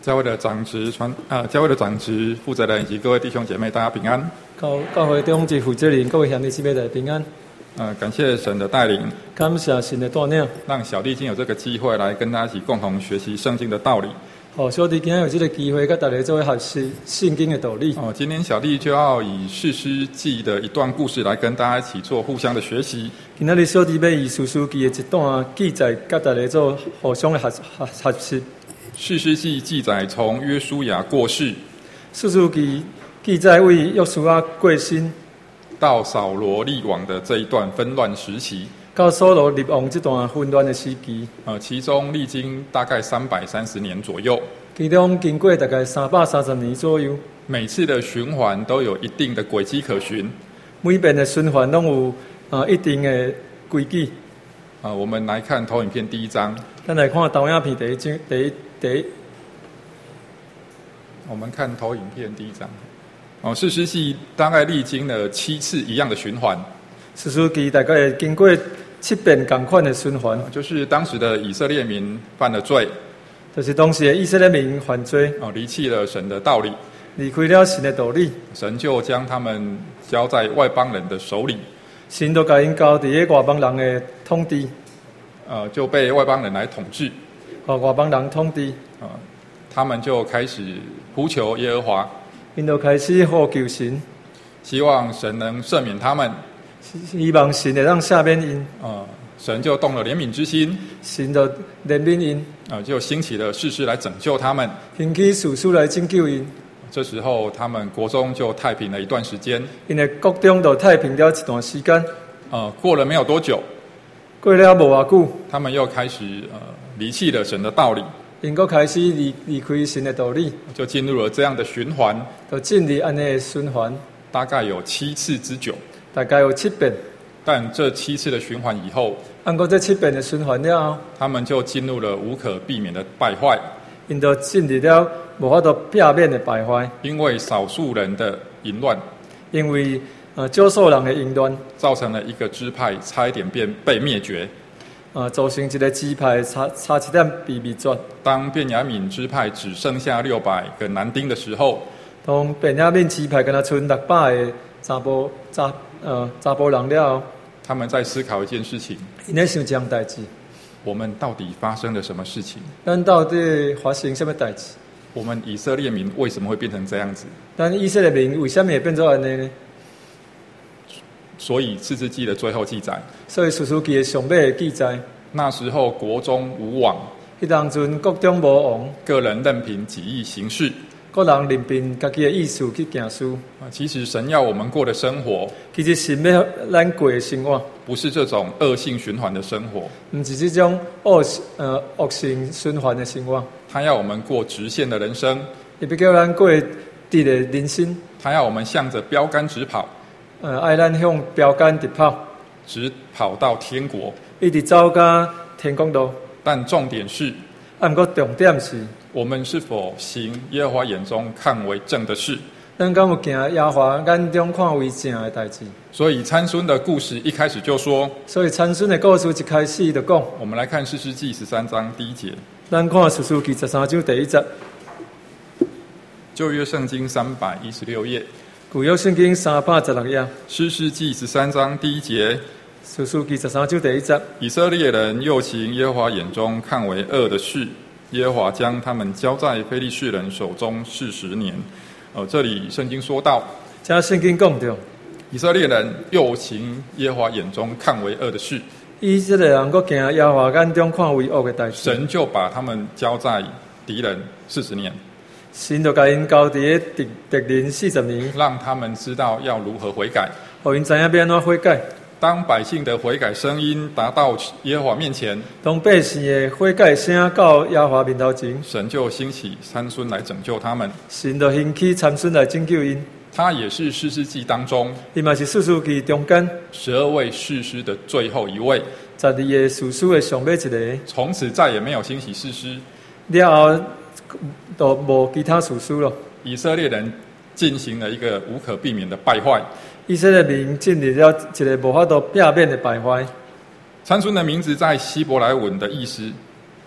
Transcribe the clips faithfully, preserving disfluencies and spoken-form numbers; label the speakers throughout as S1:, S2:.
S1: 教会的长职传呃，教会的长职负责人以及各位弟兄姐妹，大家平安。
S2: 教教会中及负责人，各位兄弟姊妹，大家平安。
S1: 呃，感谢神的带领，
S2: 感谢神的带领，
S1: 让小弟今有这个机会来跟大家一起共同学习圣经的道理。
S2: 哦，小弟今天有这个机会，跟大家做学习圣经的道理。
S1: 哦，今天小弟就要以士师记的一段故事来跟大家一起做互相的学习。
S2: 今天小弟要以士师记的一段记载，跟大家做互相的学学学习。
S1: 士师记记载从约书亚过世，
S2: 士师记记载为约书亚过身
S1: 到扫罗立王的这一段纷乱时期，
S2: 到扫罗立王这段混乱的时期，
S1: 呃，其中历经大概三百三十年左右，
S2: 其中经过大概三百三十年左右。
S1: 每次的循环都有一定的轨迹可循，
S2: 每遍的循环都有啊、呃、一定的规矩。
S1: 啊、呃，我们来看投影片第一章。
S2: 咱来看投影片第一章，第一第一。
S1: 我们看投影片第一章。哦，士师记大概历经了七次一样的循环。
S2: 士师记大概经过七遍同款的循环，
S1: 就是当时的以色列民犯了罪，
S2: 就是当时的以色列民犯罪，
S1: 哦，离弃了神的道理，
S2: 离开了神的道理，
S1: 神就将他们交在外邦人的手里，
S2: 神就把因交在外邦人的统治，
S1: 呃，就被外邦人来统治，
S2: 和外邦人统治，
S1: 呃，他们就开始呼求耶和华，
S2: 因就开始呼求神，
S1: 希望神能赦免他们，
S2: 希望神会让赦免因，
S1: 呃，神就动了怜悯之心，
S2: 神就怜悯因，
S1: 呃，就兴起了士师来拯救他们，
S2: 兴起士师来拯救因。
S1: 这时候他们国中就太平了一段时间，
S2: 因为国中就太平了一段时间。
S1: 呃，过了没有多久，
S2: 过了无偌久，
S1: 他们又开始呃离弃了神的道理，
S2: 因又开始离离开神的道理，
S1: 就进入了这样的循环，
S2: 就进入安尼的循环，
S1: 大概有七次之久，
S2: 大概有七遍。
S1: 但这七次的循环以后，
S2: 按过这七遍的循环了后，
S1: 他们就进入了无可避免的败坏，
S2: 因就进入了无法度避免的败坏，
S1: 因为少数人的淫乱，
S2: 因为呃少数人的淫乱，
S1: 造成了一个支派差一点变被灭绝。
S2: 呃，造成一个支派差差一点被灭绝。
S1: 当便雅悯支派只剩下六百个男丁的时候，
S2: 当便雅悯支派跟他剩六百个查甫查呃查甫人了后，
S1: 他们在思考一件事情：
S2: 因在想这样代志，
S1: 我们到底发生了什么事情？
S2: 咱到底发生什么代志？
S1: 我们以色列民为什么会变成这样子？
S2: 但以色列民为什么会变做安尼呢？
S1: 所以士师记的最后记载，
S2: 所以士师记的上尾的记载，
S1: 那时候国中无王，
S2: 迄当阵国中无王，
S1: 个人任凭己意行事，
S2: 个人任凭家己的意思去行事。
S1: 啊，其实神要我们过的生活，
S2: 其实神要咱过的生活，
S1: 不是这种恶性循环的生活，
S2: 毋是这种恶呃恶性循环的生活。
S1: 他要我们过直线的人生，
S2: 也要叫咱过直的人生。
S1: 他要我们向着标杆直跑，
S2: 呃，爱咱向标杆直跑，
S1: 直跑到天国。
S2: 一直走到天公道。
S1: 但重点是，
S2: 啊，不过重点是，
S1: 我们是否行耶和华眼中看为正的事？
S2: 咱敢有行耶和华眼中看为正的代志？
S1: 所以参孙的故事一开始就说，
S2: 所以参孙的故事一开始就讲，
S1: 我们来看士师记十三章第一节。
S2: 咱看士师记十三章第一节，
S1: 旧约圣经三百一十六页，
S2: 旧约圣经三百十六页，
S1: 士师记十三章第一节。
S2: 士师记十三章第一节，
S1: 以色列人又行耶和华眼中看为恶的事，耶和华将他们交在非利士人手中四十年。呃，这里圣经说到，
S2: 这圣经讲到，
S1: 以色列人又行耶和华眼中看为恶的事，
S2: 以色列人佫行耶和华眼中看为恶的代志，
S1: 神就把他们交在敌人四十年，
S2: 神就把因交伫敌敌人四十年，
S1: 让他们知道要如何悔改，
S2: 互因知影要安怎悔改。
S1: 当百姓的悔改声音达到耶和华面前，
S2: 当百姓的悔改声到耶和华面头前，
S1: 神就兴起参孙来拯救他们。
S2: 神就兴起参孙来拯救因。
S1: 他也是士师记当中，
S2: 伊嘛是士师记中间
S1: 十二位士师的最后一位，
S2: 十二个士师的上尾一个。
S1: 从此再也没有兴起士师，
S2: 了后就无其他士师了。
S1: 以色列人进行了一个无可避免的败坏。
S2: 以色列民进入了一个无法度避免的败坏。
S1: 参孙的名字在希伯来文的意思，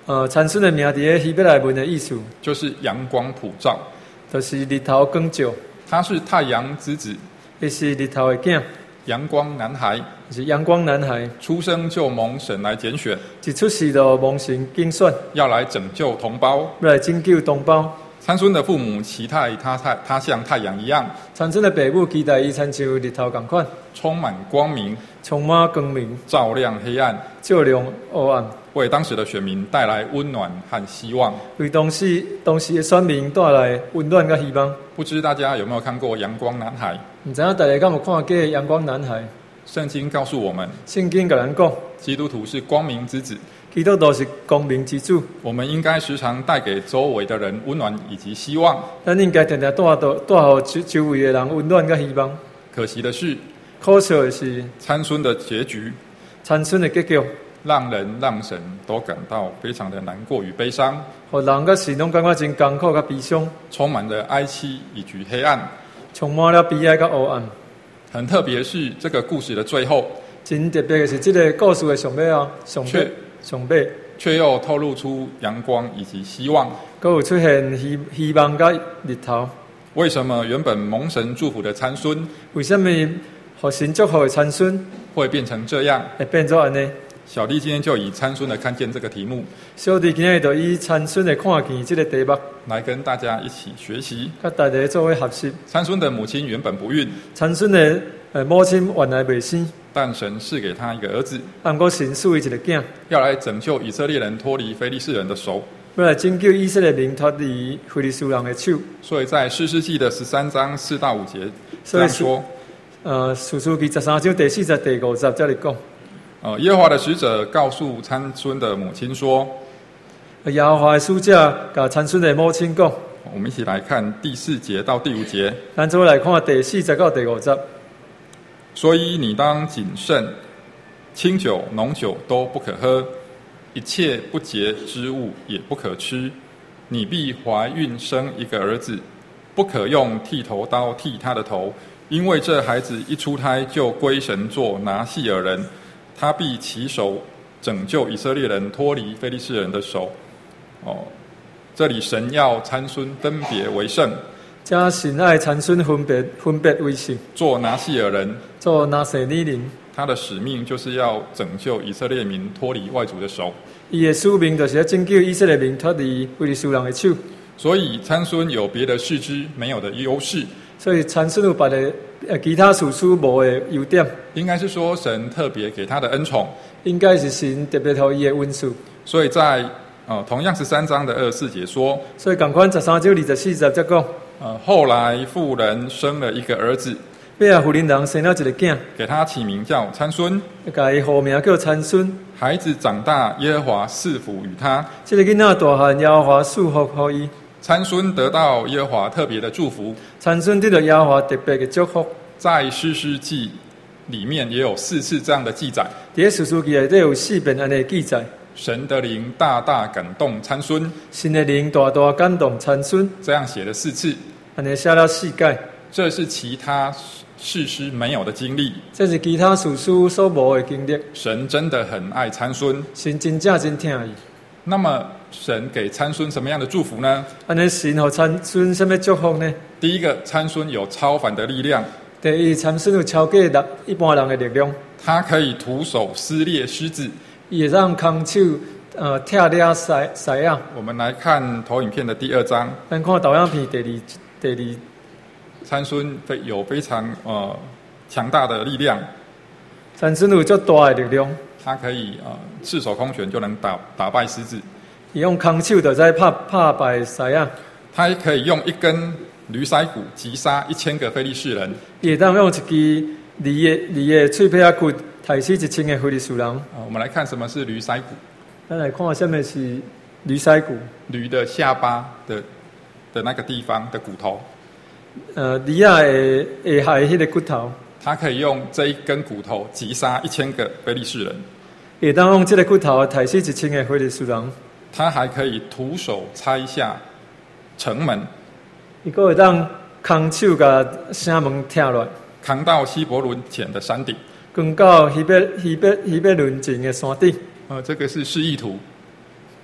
S2: 呃，参孙的名伫咧希伯来文的意思，
S1: 就是阳光普照，
S2: 就是日头光照，
S1: 他是太阳之子，
S2: 伊是日头的囝，
S1: 阳光男孩，
S2: 是阳光男孩，
S1: 出生就蒙神来拣选，
S2: 一出世就蒙神拣选，
S1: 要来拯救同胞，
S2: 要来拯救同胞。
S1: 参孙的父母期待他太他像太阳一样，
S2: 参孙的父母期待伊亲像日头共款，
S1: 充满光明，
S2: 充满光明，
S1: 照亮黑暗，
S2: 照亮黑暗，
S1: 为当时的选民带来温暖和希望。
S2: 为当时当时的选民带来温暖甲希望。
S1: 不知大家有没有看过《阳光男孩》？
S2: 唔知影大家敢有看过《阳光男孩》？
S1: 圣经告诉我们，
S2: 圣经甲咱讲，
S1: 基督徒是光明之子，
S2: 基督徒是光明之子。
S1: 我们应该时常带给周围的人温暖以及希望。
S2: 咱应该常常带到带互周周围的人温暖甲希望。
S1: 可惜的是，
S2: 可惜的是，
S1: 参孙的结局，
S2: 参孙的结局，
S1: 让人让神都感到非常的难过与悲伤，
S2: 互人甲神拢感觉真艰苦甲悲伤，
S1: 充满了哀戚以及黑暗，
S2: 充满了悲哀甲黑暗。
S1: 很特别是这个故事的最后，
S2: 真特别的是，这个故事的上尾啊，上尾上尾，
S1: 却又透露出阳光以及希望。
S2: 佫有出现希希望甲日头。
S1: 为什么原本蒙神祝福的参孙，
S2: 为什么互神祝福的参孙
S1: 会变成这样？
S2: 会变做安尼？
S1: 小弟今天就以参孙的看见这个题目，
S2: 小弟今日就以参孙的看见这个题目
S1: 来跟大家一起学习。
S2: 甲大家做伙学习。
S1: 参孙的母亲原本不孕，
S2: 参孙的呃母亲原来未生，
S1: 但神赐给他一个儿子，
S2: 按过神赐伊一个囝，
S1: 要来拯救以色列人脱离非利士人的手，
S2: 要来拯救以色列民脱离非利士人的手。
S1: 所以在士师记的十三章四到五节这
S2: 所以
S1: 样说：
S2: 呃，士师记十三章第四节、第五节这里讲。
S1: 呃，耶和华的使者告诉参孙的母亲说，
S2: 耶和华的使者甲参孙的母亲讲，
S1: 我们一起来看第四节到第五节。
S2: 咱做来看第四节到第五节。
S1: 所以你当谨慎，清酒、浓酒都不可喝，一切不洁之物也不可吃。你必怀孕生一个儿子，不可用剃头刀剃他的头，因为这孩子一出胎就归神做拿细耳人。他必起手拯救以色列人脱离非利士人的手。哦，这里神要参孙分别为圣，
S2: 加神爱参孙分别分别为圣，
S1: 做拿细耳人，
S2: 做拿西尼人。
S1: 他的使命就是要拯救以色列民脱离外族的手。
S2: 伊的使命就是要拯救以色列民脱离非利士人的手。
S1: 所以参孙有别的士师没有的优势。
S2: 所以参孙有别的呃其他士师无的优点，
S1: 应该是说神特别给他的恩宠，
S2: 应该是神特别给伊的恩赐。
S1: 所以在呃同样十三章的二十四节说，
S2: 所以同款十三章二十四节则讲，
S1: 呃后来妇人生了一个儿子，
S2: 尾仔妇人人生了一个囝，
S1: 给他起名叫参孙，
S2: 甲伊号名叫参孙。
S1: 孩子长大，耶和华赐福与他。
S2: 这个囡仔大汉，耶和华赐福给伊。
S1: 参孙得到耶和华特别的祝福。
S2: 参孙得到耶和华特别的祝福。
S1: 在士师记里面也有四次这样的记载。
S2: 在士师记内底有四遍安尼记载。
S1: 神的灵大大感动参孙，
S2: 神的灵大大感动参孙。
S1: 这样写了四次，
S2: 安尼写了四届。
S1: 这是其他士师没有的经历，
S2: 这是其他士师所无的经历。
S1: 神真的很爱参孙，
S2: 神真正真疼伊。
S1: 那么神给参孙什么样的祝福呢？
S2: 安尼神给参孙什么祝福呢？
S1: 第一个，参孙有超凡的力量。
S2: 第一，参孙有超过人一般人的力量。
S1: 他可以徒手撕裂狮子，
S2: 伊会让空手呃拆裂狮狮啊。
S1: 我们来看投影片的第二章。
S2: 咱看导影片第二第二。
S1: 参孙有非常呃强大的力量。
S2: 参孙有足大的力量。
S1: 他可以呃赤手空拳就能打打败狮子，
S2: 伊用空手就在拍拍败狮啊。
S1: 他也可以用一根驴腮骨击杀一千个非利士人。
S2: 伊会当用一支驴的驴的脆皮仔骨杀死一千个非利士人。啊，
S1: 我们来看什么是驴腮骨。
S2: 咱来看什么是驴腮骨。
S1: 驴的下巴的的那个地方的骨头。
S2: 呃，驴啊的下迄个骨头。
S1: 他可以用这一根骨头击杀一千个非利士人。
S2: 会当用这个骨头杀死一千个非利士人。
S1: 他还可以徒手拆下城门。
S2: 伊个会当空手甲城门拆落，
S1: 扛到希伯伦前的山顶，
S2: 扛到希伯希伯希伯伦前的山顶。
S1: 呃，这个是示意图。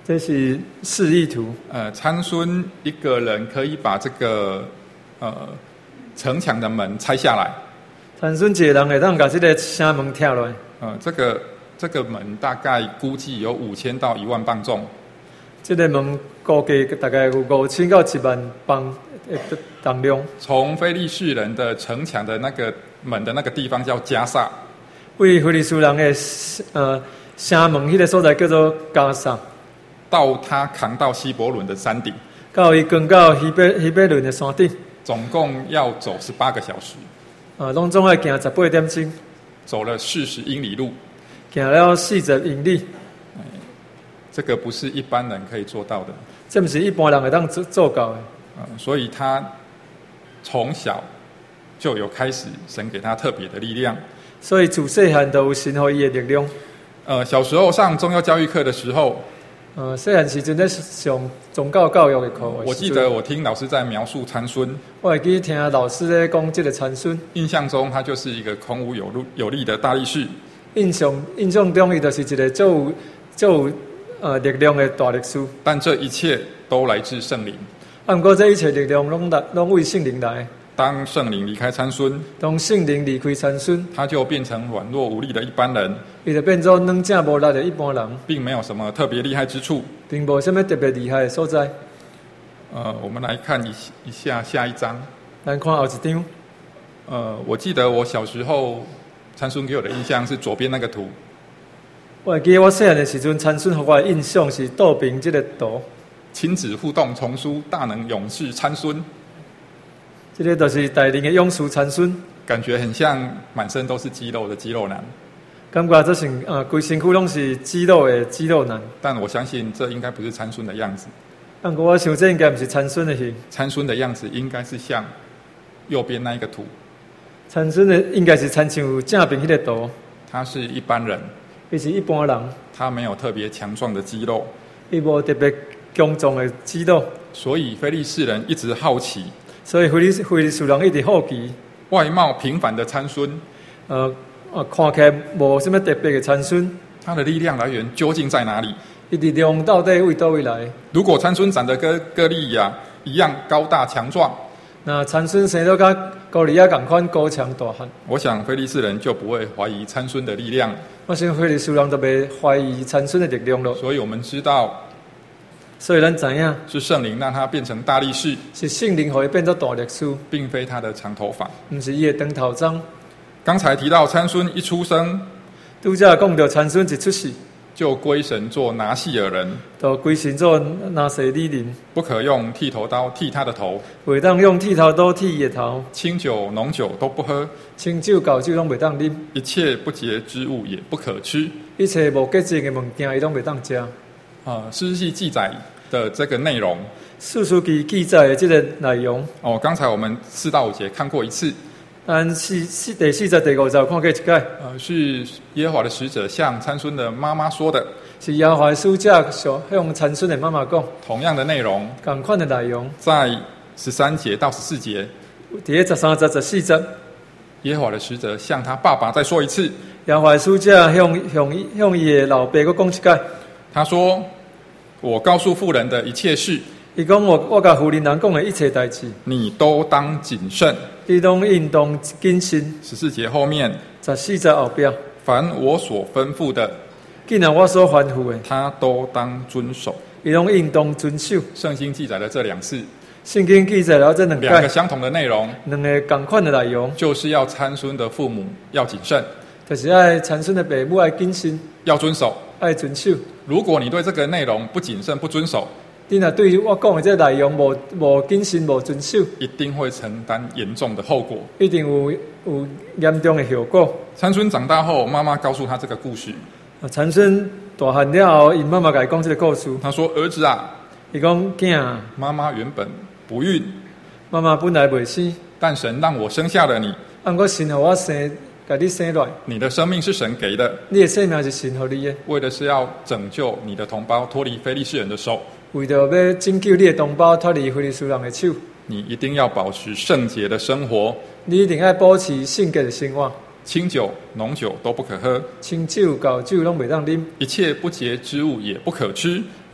S2: 这是示意图。
S1: 呃，参孙一个人可以把这个呃城墙的门拆下来。
S2: 参孙一个人会当把这个城门跳落来。
S1: 呃，这个这个门大概估计有五千到一万磅重。
S2: 这个门估计大概有五千到一万磅的重量。
S1: 从非利士人的城墙的那个门的那个地方叫加萨，
S2: 为非利士人的呃城门迄个所在叫做加萨，
S1: 到他扛到希伯伦的山顶，
S2: 到伊扛到希伯希伯伦的山顶，
S1: 总共要走十八个小时，
S2: 啊，拢总要行十八点钟，
S1: 走了四十英里路，
S2: 行了四十英里。
S1: 这个不是一般人可以做到的，
S2: 这不是一般人会当做做到的。
S1: 呃，所以他从小就有开始神给他特别的力量。
S2: 所以自细汉就有神给伊的力量。
S1: 呃，小时候上宗教教育课的时候，
S2: 呃，细汉时阵咧上宗教教育的课，
S1: 我记得我听老师在描述参孙，
S2: 我会记听老师咧讲这个参孙，
S1: 印象中他就是一个孔武有力有力的大力士。
S2: 印象印象中伊就是一个最有最有呃力量的大力士。
S1: 但这一切都来自圣灵。
S2: 啊，不过这一切力量拢来拢为圣灵来。
S1: 当圣灵离开参孙，
S2: 当圣灵离开参孙，
S1: 他就变成软弱无力的一般人，
S2: 伊就变做软正无力的一般人，
S1: 并没有什么特别厉害之处，
S2: 并无什么特别厉害的所在。
S1: 呃，我们来看一一下下一章。
S2: 咱看后一张。
S1: 呃，我记得我小时候参孙给我的印象是左边那个图。
S2: 我会记得我细汉的时阵，参孙给我的印象是倒边这个图。
S1: 亲子互动丛书《大能勇士参孙》。
S2: 这个就是大能的勇士参孙，
S1: 感觉很像满身都是肌肉的肌肉男，
S2: 感觉这是呃规身躯拢是肌肉的肌肉男。
S1: 但我相信这应该不是参孙的样子。
S2: 但我想这应该不是参孙的形。
S1: 参孙的样子应该是像右边那一个图。
S2: 参孙的应该是参像正边迄个图。
S1: 他是一般人，
S2: 伊是一般人，
S1: 他没有特别强壮的肌肉，
S2: 伊无特别强壮的肌肉，
S1: 所以非利士人一直好奇。
S2: 所以非利非利士人一直好奇，
S1: 外貌平凡的参孙，
S2: 呃呃，看起来无什么特别的参孙，
S1: 他的力量来源究竟在哪里？
S2: 伊力量到底为倒位来？
S1: 如果参孙长得跟歌利亚一样高大强壮，
S2: 那参孙生到甲歌利亚同款高强大汉，
S1: 我想非利士人就不会怀疑参孙的力量。
S2: 我想非利士人都袂怀疑参孙的力量咯。
S1: 所以我们知道。
S2: 所以咱知影
S1: 是圣灵让他变成大力士，
S2: 是圣灵让他变做大力士，
S1: 并非他的长头发，
S2: 不是伊的长头鬃。
S1: 刚才提到参孙一出生，
S2: 拄则讲到参孙一出世，
S1: 就归神做拿细尔人，
S2: 就归神做拿细利人，
S1: 不可用剃头刀剃他的头，
S2: 袂当用剃头刀剃伊的头，
S1: 清酒浓酒都不喝，
S2: 清酒高酒拢袂当啉，
S1: 一切不洁之物也不可吃，
S2: 一切无洁净的物件伊拢袂当食。
S1: 呃，诗记记载的这个内容，
S2: 士师记记载的这个内容，
S1: 哦，刚才我们四到五节看过一次，
S2: 但四四第四十、第五十看过一届，
S1: 呃，是耶和华的使者向参孙的妈妈说的，
S2: 是耶和华的使者向参孙的妈妈讲，
S1: 同样的内容，
S2: 同款的内容，
S1: 在十三节到十四节，
S2: 第十三节、十四节，
S1: 耶和华的使者向他爸爸再说一次，
S2: 耶和华的使者向向向伊的老爸佫讲一届，
S1: 他说。我告诉妇人的一切事，
S2: 伊讲我我甲妇人人讲的一切代志，
S1: 你都当谨慎。
S2: 你拢应当谨慎。
S1: 十四节后面，
S2: 十四节后边，
S1: 凡我所吩咐的，
S2: 既然我所吩咐的，
S1: 他都当遵守。
S2: 伊拢应当遵守。
S1: 圣经记载了这两次，
S2: 圣经记载了这两
S1: 两个相同的内容，
S2: 两个同款的内容，
S1: 就是要参孙的父母要谨慎，
S2: 就是爱参孙的父母爱谨慎，
S1: 要遵守，
S2: 爱遵守。
S1: 如果你对这个内容不谨慎、不遵守，
S2: 你若对我讲的这个内容无无谨慎、无遵守，
S1: 一定会承担严重的后果，
S2: 一定有有严重的效果。
S1: 参孙长大后，妈妈告诉他这个故事。
S2: 啊，参孙大汉了后，因妈妈甲伊讲这个故事。
S1: 他说：“儿子啊，
S2: 伊讲囝，
S1: 妈妈原本不孕，
S2: 妈妈本来袂生，
S1: 但神让我生下了你。
S2: 啊，不过神互我生。”把你生来，
S1: 你的生命是神给的，
S2: 你的生命是神给你的，
S1: 为的是要拯救你的同胞脱离非利士人的手，
S2: 为着要拯救你的同胞脱离非利士人的手。
S1: 你一定要保持圣洁的生活，
S2: 你一定要保持圣洁的生活，
S1: 清酒、浓酒都不可喝，
S2: 清酒、高酒拢袂当啉，
S1: 一切不洁之物也不可吃，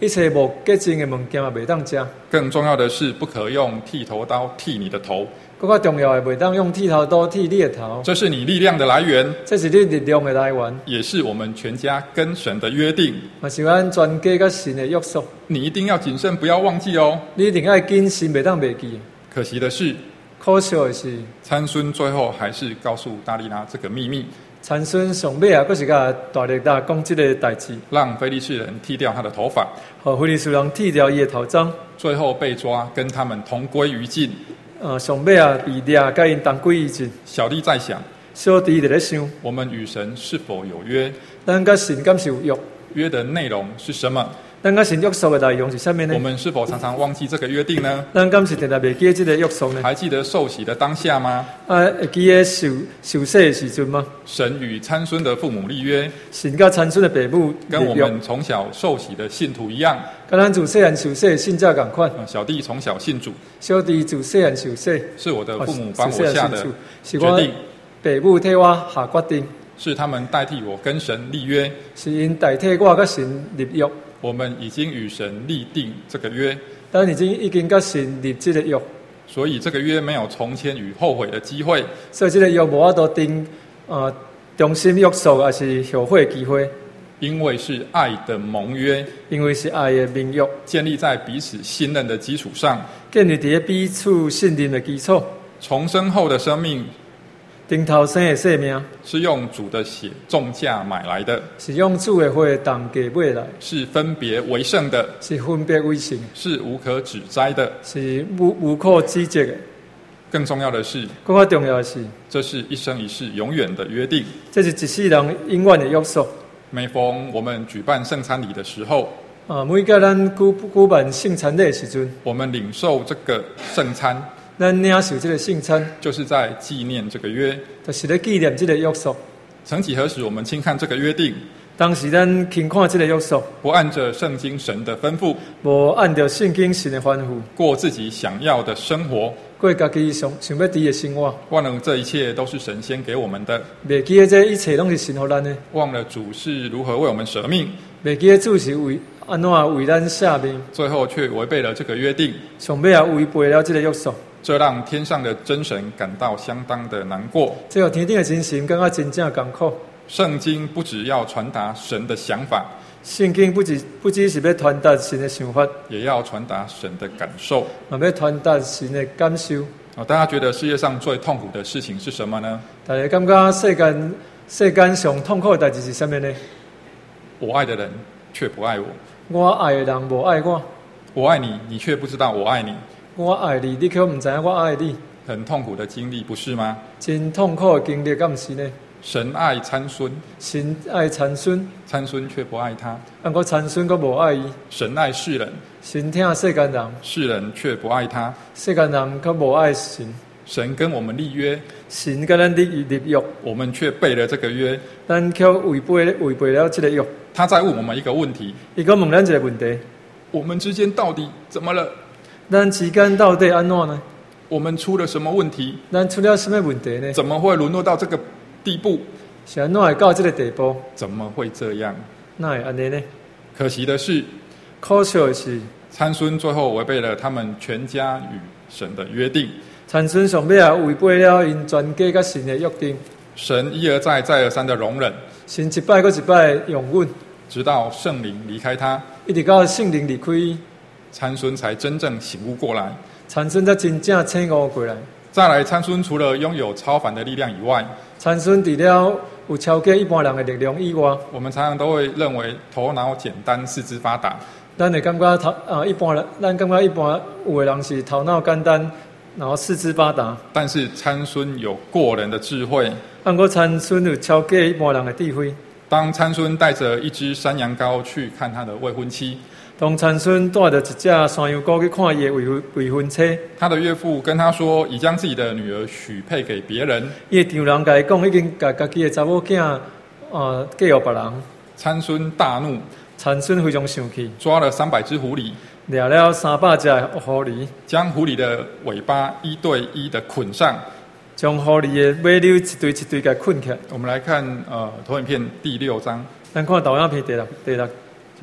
S2: 一切无洁净的物件也袂当食。
S1: 更重要的是，不可用剃头刀剃你的头，
S2: 更加重要的，袂当用剃头刀剃你的头。
S1: 这是你力量的来源，
S2: 这是你力量的来源，
S1: 也是我们全家跟神的约定。
S2: 嘛是咱全家甲神的约束。
S1: 你一定要谨慎，不要忘记哦。
S2: 你一定要谨慎，袂当袂记。
S1: 可惜的是，
S2: 可惜的是，
S1: 参孙最后还是告诉大利拉这个秘密。
S2: 参孙上尾啊，佫是甲大力大讲这个代志，
S1: 让非利士人剃掉他的头发，
S2: 互非利士人剃掉伊的头鬃，
S1: 最后被抓，跟他们同归于尽。
S2: 呃，上尾啊被抓，甲因同归于尽。
S1: 小弟在想，
S2: 小弟伫咧想，
S1: 我们与神是否有约？
S2: 咱甲神敢是有约？
S1: 约的内容是什么？
S2: 咱甲神约束的内容是啥物呢？
S1: 我们是否常常忘记这个约定呢？
S2: 咱敢是定定袂记这个约束呢？
S1: 还记得受洗的当下吗？
S2: 啊，会记得受受洗的时阵吗？
S1: 神与参孙的父母立约，
S2: 神甲参孙的父母
S1: 跟我们从小受洗的信徒一样，
S2: 跟咱自细汉受洗的信者共款。
S1: 小弟从小信主，
S2: 小弟自细汉受洗，
S1: 是我的父母帮我下的
S2: 决定，父母替我下决定，
S1: 是他们代替我跟神立约，
S2: 是因代替我甲神立约。
S1: 我们已经与神立定这个约，
S2: 咱已经已经甲神立这个约，
S1: 所以这个约没有重签与后悔的机会。
S2: 所以这个约无法度定呃重新约束，还是后悔的机会。
S1: 因为是爱的盟约，
S2: 因为是爱的盟约，
S1: 建立在彼此信任的基础上，
S2: 建立在彼此信任的基础。
S1: 重生后的生命，
S2: 顶头生的生命
S1: 是用主的血重价买来的，
S2: 是用主的血重价买来，
S1: 是分别为圣的，
S2: 是分别为圣，
S1: 是无可指摘的，
S2: 是无无可指责的。
S1: 更重要的是，
S2: 更加重要的是，
S1: 这是一生一世永远的约定。
S2: 这是一世人永远的约束。
S1: 每逢我们举办圣餐礼的时候，
S2: 啊，每个咱举举办圣餐礼的时阵，
S1: 我们领受这个圣餐，
S2: 咱领受这个圣餐，
S1: 就是在纪念这个约，
S2: 就是咧纪念这个约束。
S1: 曾几何时，我们轻看这个约定，
S2: 当时咱轻看这个约束，
S1: 不按着圣经神的吩咐，
S2: 无按照圣经神的吩咐，
S1: 过自己想要的生活，
S2: 过家己想想要伫的生活，
S1: 忘了这一切都是神先给我们的，
S2: 袂记得这一切拢是神予咱的，
S1: 忘了主是如何为我们舍命，
S2: 袂记得主是为安怎为咱舍命，
S1: 最后却违背了这个约定，
S2: 上尾也违背了这个约束，
S1: 这让天上的真神感到相当的难过。
S2: 这个天顶的真神感觉真正艰苦。
S1: 圣经不只要传达神的想法，
S2: 圣经不只不只是要传达神的想法，
S1: 也要传达神的感受，
S2: 嘛要传达神的感受。
S1: 哦，大家觉得世界上最痛苦的事情是什么呢？
S2: 大家感觉世间世间上痛苦的代志是什么呢？
S1: 我爱的人却不爱我，
S2: 我爱的人无爱我，
S1: 我爱你，你却不知道我爱你。
S2: 我爱你，你却唔知影我爱你。
S1: 很痛苦的经历，不是吗？
S2: 真痛苦的经历，敢唔是呢？
S1: 神爱参孙，
S2: 神爱参孙，
S1: 参孙却不爱他；
S2: 不过参孙却无爱伊。
S1: 神爱世人，
S2: 神疼世间人，
S1: 世人却不爱他；
S2: 世间人却无爱神。
S1: 神跟我们立约，
S2: 神跟咱立立约，
S1: 我们却背了这个约，
S2: 咱却违背违背了这个约。
S1: 他在问我们一个问题，
S2: 伊讲问咱一个问题：
S1: 我们之间到底怎么了？
S2: 咱之间到底安怎呢？
S1: 我们出了什么问题？
S2: 咱出了什么问题呢？
S1: 怎么会沦落到这个地步？
S2: 是安怎会到这个地步？
S1: 怎么会这样？
S2: 哪会安尼呢？
S1: 可惜的是，
S2: 可惜的是，
S1: 参孙最后违背了他们全家与神的约定。
S2: 参孙上尾也违背了因全家甲神的约定。
S1: 神一而再、再而三的容忍，
S2: 神一摆又一摆容忍，
S1: 直到圣灵离开他，
S2: 一直到圣灵离开伊，
S1: 参孙才真正醒悟过来。
S2: 参孙才真正醒悟过来。
S1: 再来，参孙除了拥有超凡的力量以外，
S2: 参孙除了有超过一般人的力量以外，
S1: 我们常常都会认为头脑简单、四肢发达。
S2: 咱会感觉头啊，一般人，咱感觉一般有的人是头脑简单，然后四肢发达。
S1: 但是参孙有过人的智慧。
S2: 不过参孙有超过一般人的智慧。
S1: 当参孙带着一只山羊羔去看他的未婚妻，
S2: 当参孙带着一只山羊羔去看伊的未婚未婚妻，
S1: 他的岳父跟他说，已将自己的女儿许配给别人。
S2: 伊的丈人甲伊讲，已经甲家己的查某囝啊嫁予别人。
S1: 参孙大怒，
S2: 参孙非常生气，
S1: 抓了三百只狐狸，
S2: 抓了三百只狐狸，
S1: 将狐狸的尾巴一对一的捆上，
S2: 将狐狸的尾溜一对一对给捆起来。
S1: 我们来看呃投影片第六章。
S2: 咱看导影片第六第六章。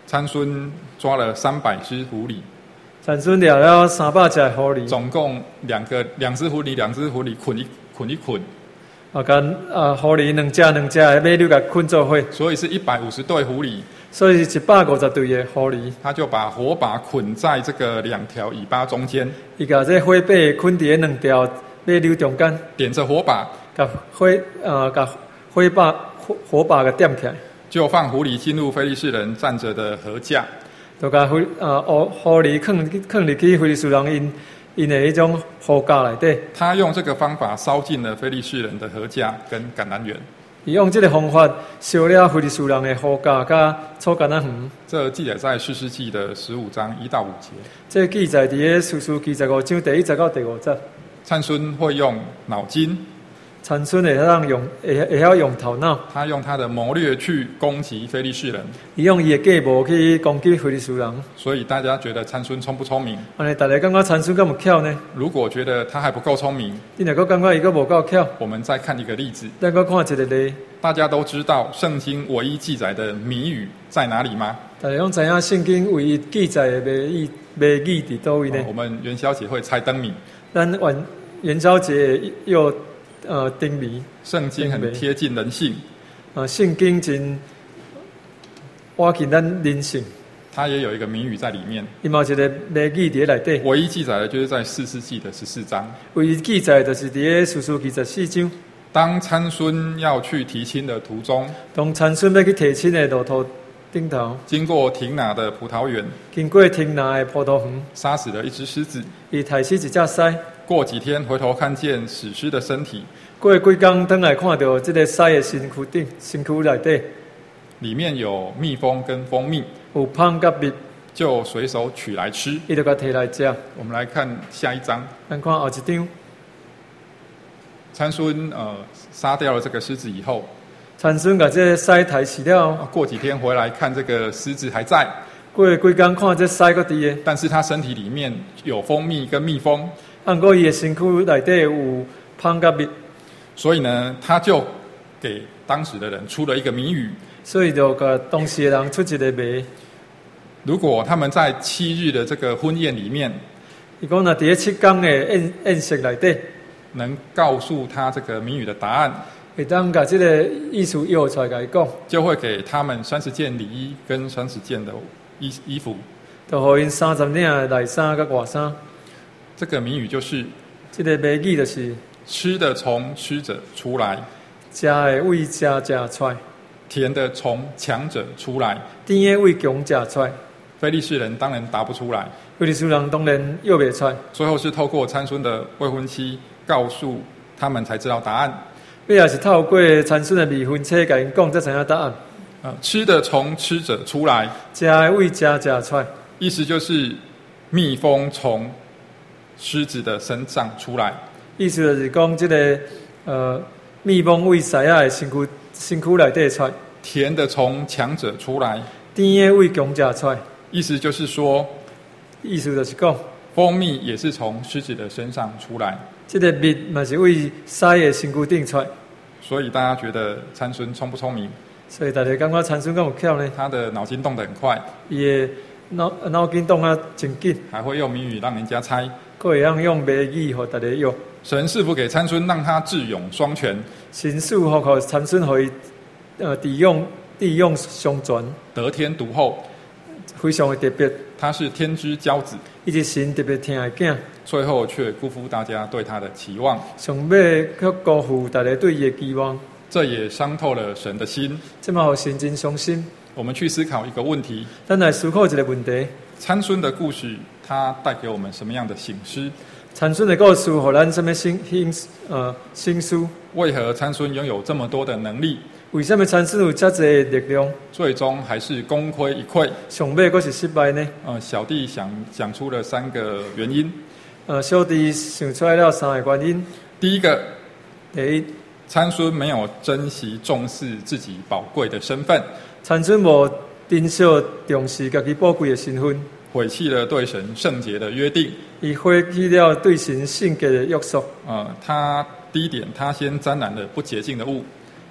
S1: 参孙抓了三百只狐狸，
S2: 参孙抓了三百只狐狸，
S1: 总共两个两只狐狸，两只狐狸捆一捆一捆，
S2: 啊，跟啊狐狸两只两只的马溜甲捆做伙，
S1: 所以是一百五十对狐狸。
S2: 所以是一百五十对的狐狸。
S1: 他就把火把捆在这个两条尾巴中间，
S2: 伊把这火把捆伫两条马溜中间，
S1: 点着火把，
S2: 把火呃把火把火火把给点起来，
S1: 就放狐狸进入非利士人站着的禾架，
S2: 就把狐呃狐狐狸放放入去非利士人因因的迄种禾架内底。
S1: 他用这个方法烧尽了非利士人的禾架跟橄榄园。
S2: 伊用这个方法烧了非利士人的禾架甲草橄榄园。
S1: 这记载在士师记的十五章一到五节。
S2: 这记载伫个士师记十五章第一节到第五节。
S1: 参孙会用脑筋，
S2: 参孙会晓用会会晓用头脑，
S1: 他用他的谋略去攻击非利士人。
S2: 伊用伊的计谋去攻击非利士人。
S1: 所以大家觉得参孙聪不聪明？
S2: 安尼大家感觉参孙敢有巧呢？
S1: 如果觉得他还不够聪明，
S2: 你若个感觉伊个无够巧，
S1: 我们再看一个例子。
S2: 咱个看一个例。
S1: 大家都知道圣经唯一记载的谜语在哪里吗？
S2: 大家拢知影圣经唯一记载的谜语谜语伫倒位呢？
S1: 哦，我们元宵节会猜灯谜。
S2: 咱元元宵节又呃灯谜。
S1: 圣经很贴近人性。
S2: 呃，圣经真挖近咱人性。
S1: 它也有一个谜语在里面。
S2: 伊嘛有一个谜语伫内底。
S1: 唯一记载的就是在士师记的十四章。
S2: 唯一记载就是伫个士师记十四章。
S1: 当参孙要去提亲的途中，
S2: 当参孙要去提亲的路途顶头，
S1: 经过亭拿的葡萄园，
S2: 经过亭拿的葡萄园，
S1: 杀死了一只狮子。
S2: 伊杀死一只狮。
S1: 过几天回头看见死尸的身体，
S2: 过几天回来看到这个狮的身躯顶身躯内底，
S1: 里面有蜜蜂跟蜂蜜，
S2: 有芳甲蜜，
S1: 就随手取来吃。
S2: 伊就甲摕来吃。
S1: 我们来看下一章，
S2: 咱看后一张。
S1: 参孙呃杀掉了这个狮子以后，
S2: 参孙把这个狮抬死了。
S1: 过几天回来看这个狮子还在。
S2: 过几天看这狮搁伫个，
S1: 但是他身体里面有蜂蜜跟蜜蜂，
S2: 按过伊的身躯内底有芳甲蜜，
S1: 所以呢，他就给当时的人出了一个谜语。
S2: 所以就甲当时的人出一个谜。
S1: 如果他们在七日的这个婚宴里面，
S2: 伊讲若伫咧七天的宴宴席内底，
S1: 能告诉他这个谜语的答案，
S2: 会当把这个意思摇出来甲伊讲，
S1: 就会给他们三十件礼衣跟三十件的衣衣服，
S2: 就互因三十领的内衫甲外衫。
S1: 这个谜语就是，
S2: 这个谜语就是
S1: 吃的从吃者出来，
S2: 食的为食者出来，
S1: 甜的从强者出来，
S2: 甜的为强者出来。
S1: 非利士人当然答不出来，
S2: 非利士人当然摇袂出来。
S1: 最后是透过参孙的未婚妻告诉他们才知道答案。
S2: 尾也是透过参孙的未婚妻甲因讲，才知影答案。
S1: 呃，吃的从吃者出来，
S2: 食的为食者出来，
S1: 意思就是蜜蜂从狮子的身上出来。
S2: 意思就是讲，这个呃蜜蜂为狮仔的身躯身躯内底出来，
S1: 甜的从强者出来，
S2: 甜的为强者出来。
S1: 意思就是说，
S2: 意思就是讲，
S1: 蜂蜜也是从狮子的身上出来。
S2: 这个蜜嘛是为狮的身躯顶出来。
S1: 所以大家觉得参孙聪不聪明？
S2: 所以大家感觉参孙敢有巧呢？
S1: 他的脑筋动得很快，
S2: 伊的脑脑筋动啊真紧，
S1: 还会用谜语让人家猜，
S2: 佫会用用谜语互大家用。
S1: 神赐福给参孙，让他智勇双全。
S2: 神赐福给参孙，互伊呃智勇智勇双全，
S1: 得天独厚，
S2: 非常的特别。
S1: 他是天之骄子，
S2: 伊是神特别疼的囝，
S1: 最后却辜负大家对他的期望，
S2: 上尾却辜负大家对伊的期望。
S1: 这也伤透了神的心。
S2: 这嘛，互神真伤心。
S1: 我们去思考一个问题：
S2: 咱来思考一个问题。
S1: 参孙的故事，它带给我们什么样的省思？
S2: 参孙的故事，互咱什么心心呃心思？
S1: 为何参孙拥有这么多的能力？
S2: 为什么参孙有这侪力量，
S1: 最终还是功亏一篑？
S2: 上尾佫是失败呢？
S1: 呃，小弟想讲出了三个原因。
S2: 呃，小弟想出来了三个原因。
S1: 第一个，
S2: 第一，
S1: 参孙没有珍惜重视自己宝贵的身份，
S2: 参孙无珍惜重视家己宝贵的身份，
S1: 毁弃了对神圣洁的约定。
S2: 伊毁弃了对神圣洁的约束。
S1: 呃，他第一点，他先沾染了不洁净的物。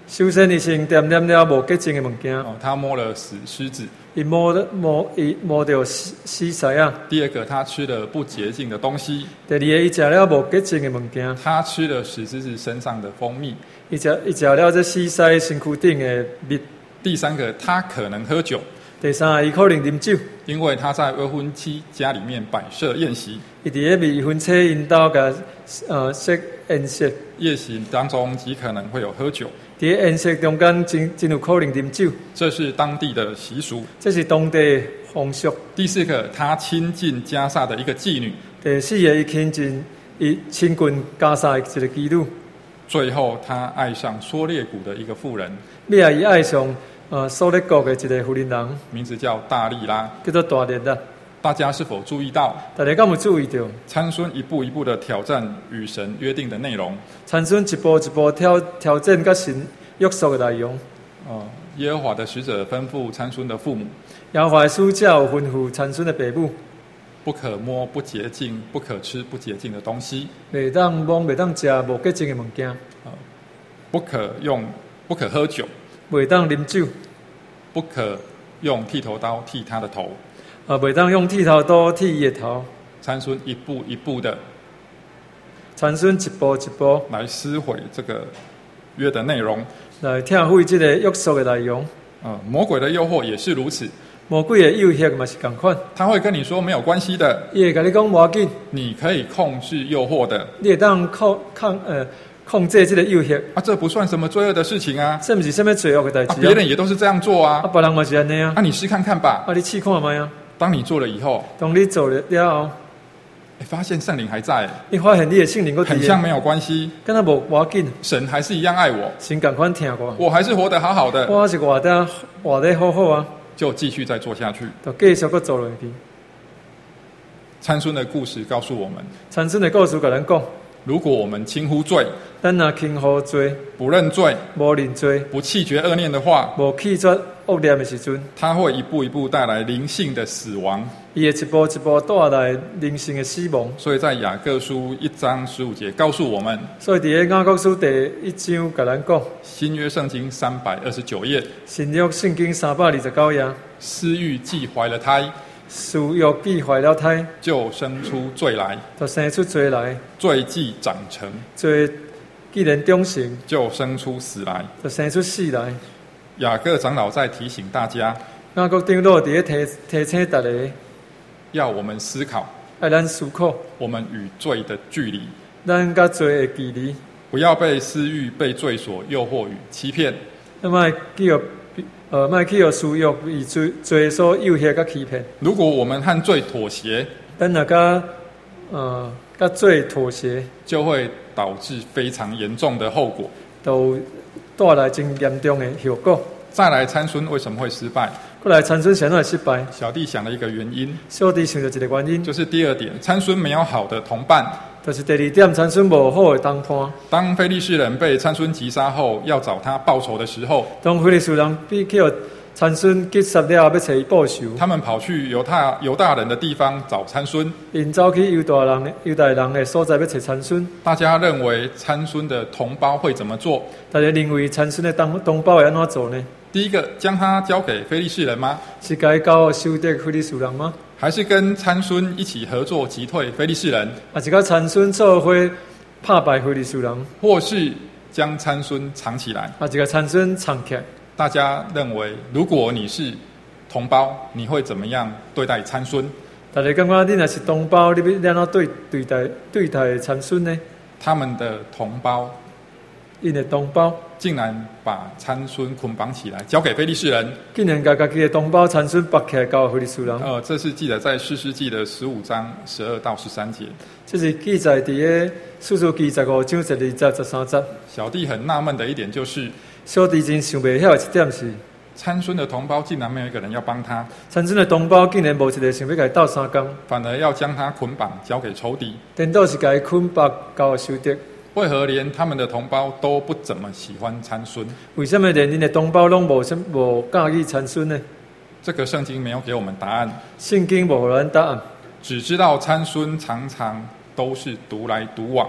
S2: 首先，伊先掂掂了无洁净的物件，
S1: 哦，他摸了死狮子。
S2: 伊摸了摸伊摸到死死尸啊。
S1: 第二个，他吃了不洁净的东西。
S2: 第二个，伊食了无洁净的物件，
S1: 他吃了死狮子身上的蜂蜜。
S2: 伊食伊食了这死尸身躯顶的蜜。
S1: 第三个，他可能喝酒。
S2: 第三个，伊可能啉酒，
S1: 因为他在未婚妻家里面摆设宴席。
S2: 伊伫咧未婚妻因兜甲呃设宴席，
S1: 宴席当中极可能会有喝酒。
S2: 伫咧宴席中间真真有可能啉酒，
S1: 这是当地的习俗。
S2: 这是当地风俗。
S1: 第四个，他亲近加萨的一个妓女。
S2: 第四个，伊亲近伊亲近加萨的一个妓女。
S1: 最后，他爱上梭列谷的一个妇人。
S2: 尾啊，伊爱上呃梭列国的一个妇人人，
S1: 名字叫大利拉，
S2: 叫做大利拉。
S1: 大家是否注意到？
S2: 大家敢有注意到？
S1: 参孙一步一步的挑战与神约定的内容。
S2: 参孙一步一步挑挑战甲神约束的内容。
S1: 哦，耶和华的使者吩咐参孙的父母，
S2: 耶和华的使者有吩咐参孙的父母，
S1: 不可摸不洁净、不可吃不洁净的东西，
S2: 袂当摸、袂当食无洁净的物件，
S1: 哦，不可用、不可喝酒，
S2: 袂当啉酒，
S1: 不可用剃头刀剃他的头。
S2: 啊，袂当用剃头刀剃伊的头。
S1: 参孙一步一步的，
S2: 参孙一步一步
S1: 来撕毁这个约的内容，
S2: 来拆毁这个约束的内容。
S1: 呃，魔鬼的诱惑也是如此。
S2: 魔鬼的诱惑嘛是同款，
S1: 他会跟你说没有关系的，
S2: 伊会甲你讲无要紧，
S1: 你可以控制诱惑的，
S2: 你会当控控呃控制这个诱惑。
S1: 啊，这不算什么罪恶的事情啊，
S2: 这不是什么罪恶的代志
S1: 啊，别人也都是这样做啊，
S2: 啊，别人嘛是安尼啊，
S1: 啊，你试看看吧，
S2: 啊，你试看卖啊。
S1: 当你做了以后，
S2: 当你做了了后，
S1: 欸、发现圣灵还在，
S2: 你发现你的圣灵
S1: 很像没有关系，
S2: 跟他无要紧，
S1: 神还是一样爱我，
S2: 神同款听我，
S1: 我还是活得好好的，
S2: 我是活得活得好好啊，
S1: 就继续再做下去，
S2: 就继续搁做落去。
S1: 参孙的故事告诉我们，
S2: 参孙的故事甲咱讲，
S1: 如果我们轻忽罪，
S2: 咱若轻忽罪，
S1: 不认罪，
S2: 无认罪，
S1: 不弃绝恶念的话，
S2: 无弃绝恶念的时阵，
S1: 它会一步一步带来灵性的死亡。
S2: 伊会一步一步带来灵性的死亡。
S1: 所以在雅各书一章十五节告诉我们，
S2: 所以伫咧雅各书第一章甲咱讲，
S1: 新约圣经三百二十九页，
S2: 新约圣经三百二十九页，
S1: 私欲既怀了胎，
S2: 私欲既怀了胎，
S1: 就生出罪来，
S2: 就生出罪来，
S1: 罪既长成，
S2: 罪既然长成，
S1: 就生出死来。
S2: 就生出死来。
S1: 雅各长老在提醒大家，
S2: 雅各长老伫咧提提醒大家，
S1: 要我们思考，
S2: 爱咱思考，
S1: 我们与罪的距离，
S2: 咱甲罪的距离，
S1: 不要被私欲、被罪所诱惑与欺骗。
S2: 那么去互呃，莫去互私欲以罪罪所诱惑甲欺骗。
S1: 如果我们和罪妥协，
S2: 咱若甲呃甲罪妥协，
S1: 就会导致非常严重的后果。
S2: 就带来真严重的后果。
S1: 再来，参孙为什么会失败？
S2: 过来，参孙显然失败。
S1: 小弟想了一个原因，
S2: 小弟想到一个原因，
S1: 就是第二点，参孙没有好的同伴。
S2: 就是第二点，参孙无好的同伴。
S1: 当非利士人被参孙击杀后，要找他报仇的时候，
S2: 当非利士人被叫参孙击杀了，要找伊报仇。
S1: 他们跑去犹大犹大人的地方找参孙。
S2: 因走去犹大人犹大人的所在要找参孙。
S1: 大家认为参孙的同胞会怎么做？
S2: 大家认为参孙的同同胞会安怎做呢？
S1: 第一个，将他交给非利士人吗？
S2: 是该交收得非利士人吗？
S1: 还是跟参孙一起合作击退非利士人？
S2: 还是跟参孙做伙打败非利士人？
S1: 或是将参孙藏起来？
S2: 还是跟参孙藏起来？
S1: 大家认为，如果你是同胞，你会怎么样对待参孙？
S2: 大家感觉你若是同胞，你要怎样对对待对待参孙呢？
S1: 他们的同胞，
S2: 因的同胞
S1: 竟然把参孙捆绑起来，交给非利士人。
S2: 竟然把家己的同胞参孙绑起来交非利士人。
S1: 呃，这是记载在士师记的十五章十二到十三节。
S2: 这是记载伫咧士师记十五章十二节十三节。
S1: 小弟很纳闷的一点就是，
S2: 小弟真想袂晓的一点是，
S1: 参孙的同胞竟然没有一个人要帮他，
S2: 参孙的同胞竟然无一个想要甲伊斗相共，
S1: 反而要将他捆绑交给仇敌。
S2: 颠倒是甲伊捆绑交收得。
S1: 为何连他们的同胞都不怎么喜欢参孙？
S2: 为什么连恁的同胞拢无什无介意参孙呢？
S1: 这个圣经没有给我们答案。
S2: 圣经无互咱答案，
S1: 只知道参孙常常都是独来独往，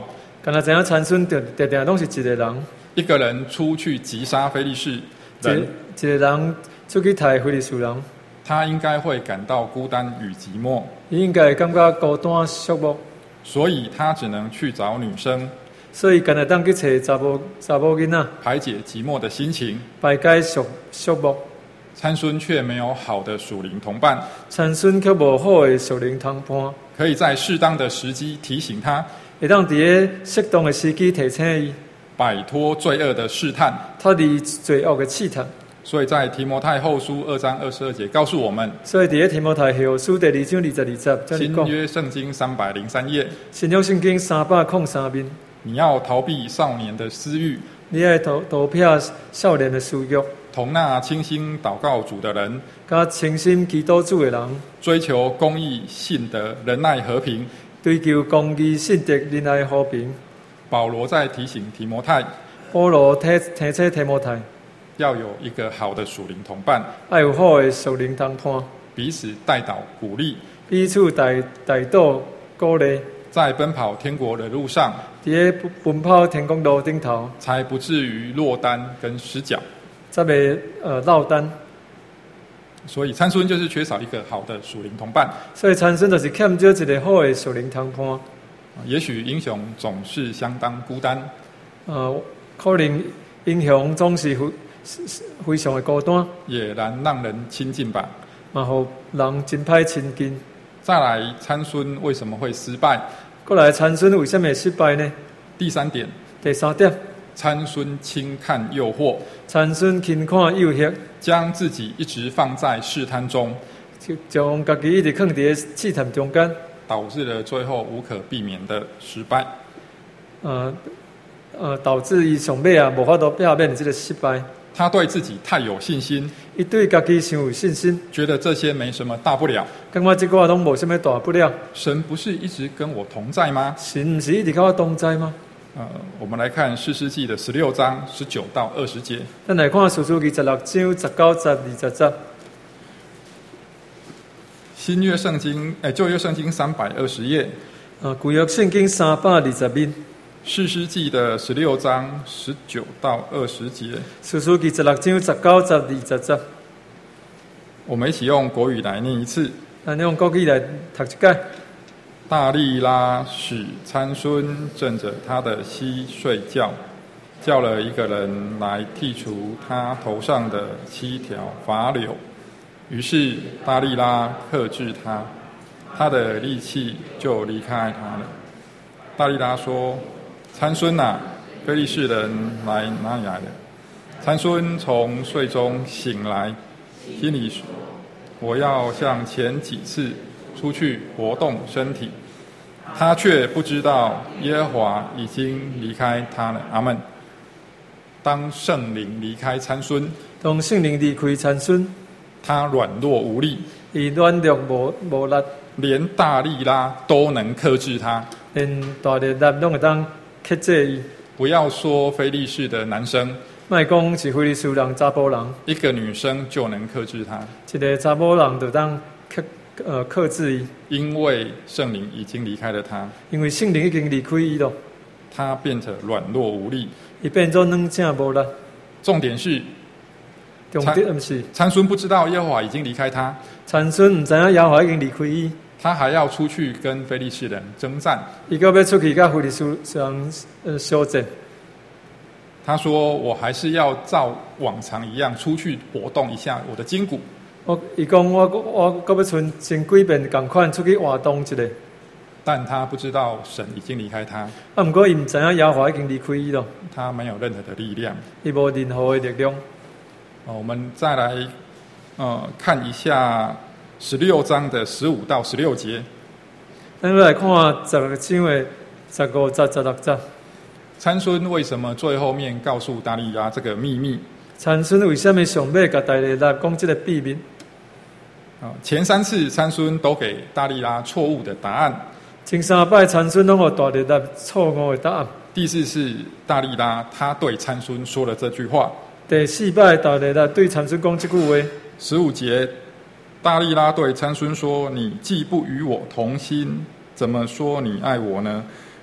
S2: 敢若知影参孙定定定拢是一个人，
S1: 一个人出去击杀非利士
S2: 一个
S1: 人，
S2: 一个人出去杀非利士人，
S1: 他应该会感到孤单与寂寞，
S2: 伊应该会感觉孤单寂寞，
S1: 所以他只能去找女生，
S2: 所以敢若当去找查某查某囡仔，
S1: 排解寂寞的心情。
S2: 排解寂寂寞。
S1: 参孙却没有好的属灵同伴，
S2: 参孙却无好的属灵同伴，
S1: 可以在适当的时机提醒他，
S2: 会当伫个适当的时机提醒伊，
S1: 摆脱罪恶的试探。
S2: 脱离罪恶的试探。
S1: 所以在提摩太后书二章二十二节告诉我们，
S2: 所以伫个提摩太后书第二章二十二节，这里
S1: 新
S2: 讲
S1: 约圣经三百零三页，
S2: 新约圣经三百空三面，
S1: 你要逃避少年的私欲，
S2: 你爱逃逃避少年的私欲，
S1: 同那清心祷告主的人，
S2: 甲清心祈祷主的人，
S1: 追求公义、信德、仁爱、和平。
S2: 追求公义、信德、仁爱、和平。
S1: 保罗在提醒提摩太，
S2: 保罗提提醒提摩太，
S1: 要有一个好的属灵同伴，
S2: 爱有好的属灵同伴，
S1: 彼此带导鼓励，
S2: 彼此带带导鼓励，
S1: 在奔跑天国的路上，
S2: 伫个奔跑天公路顶头，
S1: 才不至于落单跟失脚。
S2: 才袂呃落单。
S1: 所以参孙就是缺少一个好的属灵同伴。
S2: 所以参孙就是欠少一个好的属灵同伴。
S1: 也许英雄总是相当孤单，
S2: 呃，可能英雄总是非非常的孤单，
S1: 也难让人亲近吧。
S2: 嘛互人真歹亲近。
S1: 再来，参孙为什么会失败？
S2: 过来，参孙为什么会失败呢？
S1: 第三点，
S2: 第三点，
S1: 参孙轻看诱惑，
S2: 参孙轻看诱惑，
S1: 将自己一直放在试探中，
S2: 就将家己一直放伫个试探中间，
S1: 导致了最后无可避免的失败。
S2: 呃呃，导致伊上尾啊无法度避免这个失败。
S1: 他对自己太有信心，
S2: 伊对家己伤有信心，
S1: 觉得这些没什么大不了。
S2: 感觉这个拢无什么大不了。
S1: 神不是一直跟我同在吗？
S2: 神不是一直跟我同在吗？
S1: 呃，我们来看士师记的十六章十九到二十节。
S2: 咱来看士师记十六章十九、十二十节。
S1: 新约圣经，哎，旧约圣经三百二十页。
S2: 啊，旧约圣经三百二十面。
S1: 士师记的十六章十九到二十节。
S2: 士师记十六章十九、十二十节。
S1: 我们一起用国语来念一次。
S2: 咱用国语来读一解。
S1: 大利拉使参孙枕着他的膝睡觉，叫了一个人来剔除他头上的七条发绺。于是大利拉克制他，他的力气就离开他了。大利拉说：“参孙啊，非利士人来哪里来了？”参孙从睡中醒来，心里说：“我要像前几次出去活动身体。”他却不知道耶和华已经离开他了。阿们。当圣灵离开参孙，
S2: 当圣灵离开参孙，
S1: 他软弱无力，
S2: 伊软弱无无力，
S1: 连大利拉都能克制他，
S2: 连大利拉拢会当克制伊。
S1: 不要说非利士的男生，
S2: 莫讲是非利士人查甫人，
S1: 一个女生就能克制他，
S2: 一个查某人就当克呃克制伊，
S1: 因为圣灵已经离开了他，
S2: 因为圣灵已经离开伊了，
S1: 他变得软弱无力，
S2: 伊变做软正无力。
S1: 重点是，
S2: 重点毋是
S1: 参孙不知道耶和华已经离开他，
S2: 参孙毋知影耶和华已经离开伊，
S1: 他还要出去跟非利士人征战。
S2: 伊搁要出去甲非利士人呃相战。
S1: 他说：“我还是要照往常一样出去活动一下我的筋骨。”
S2: 我伊讲我我搁要存前几遍共款出去活动一下。
S1: 但他不知道神已经离开他。
S2: 啊，毋过伊毋知影耶和华已经离开伊了。
S1: 他没有任何的力量。
S2: 伊无任何的力量。
S1: 哦，我们再来呃看一下十六章的十五到十六节。
S2: 咱来看十六章的十五节、十六节。
S1: 参孙为什么最后面告诉大利拉这个秘密？
S2: 参孙为什么上尾甲大利拉讲这个秘密？
S1: 啊，前三次参孙都给大利拉错误的答案。
S2: 前三摆参孙拢互大利拉错误的答案。
S1: 第四次大利拉他对参孙说了这句话。
S2: 第四摆大利拉对参孙讲这句话。
S1: 十五节，大利拉对参孙说：“你既不与我同心，怎么说你爱我呢？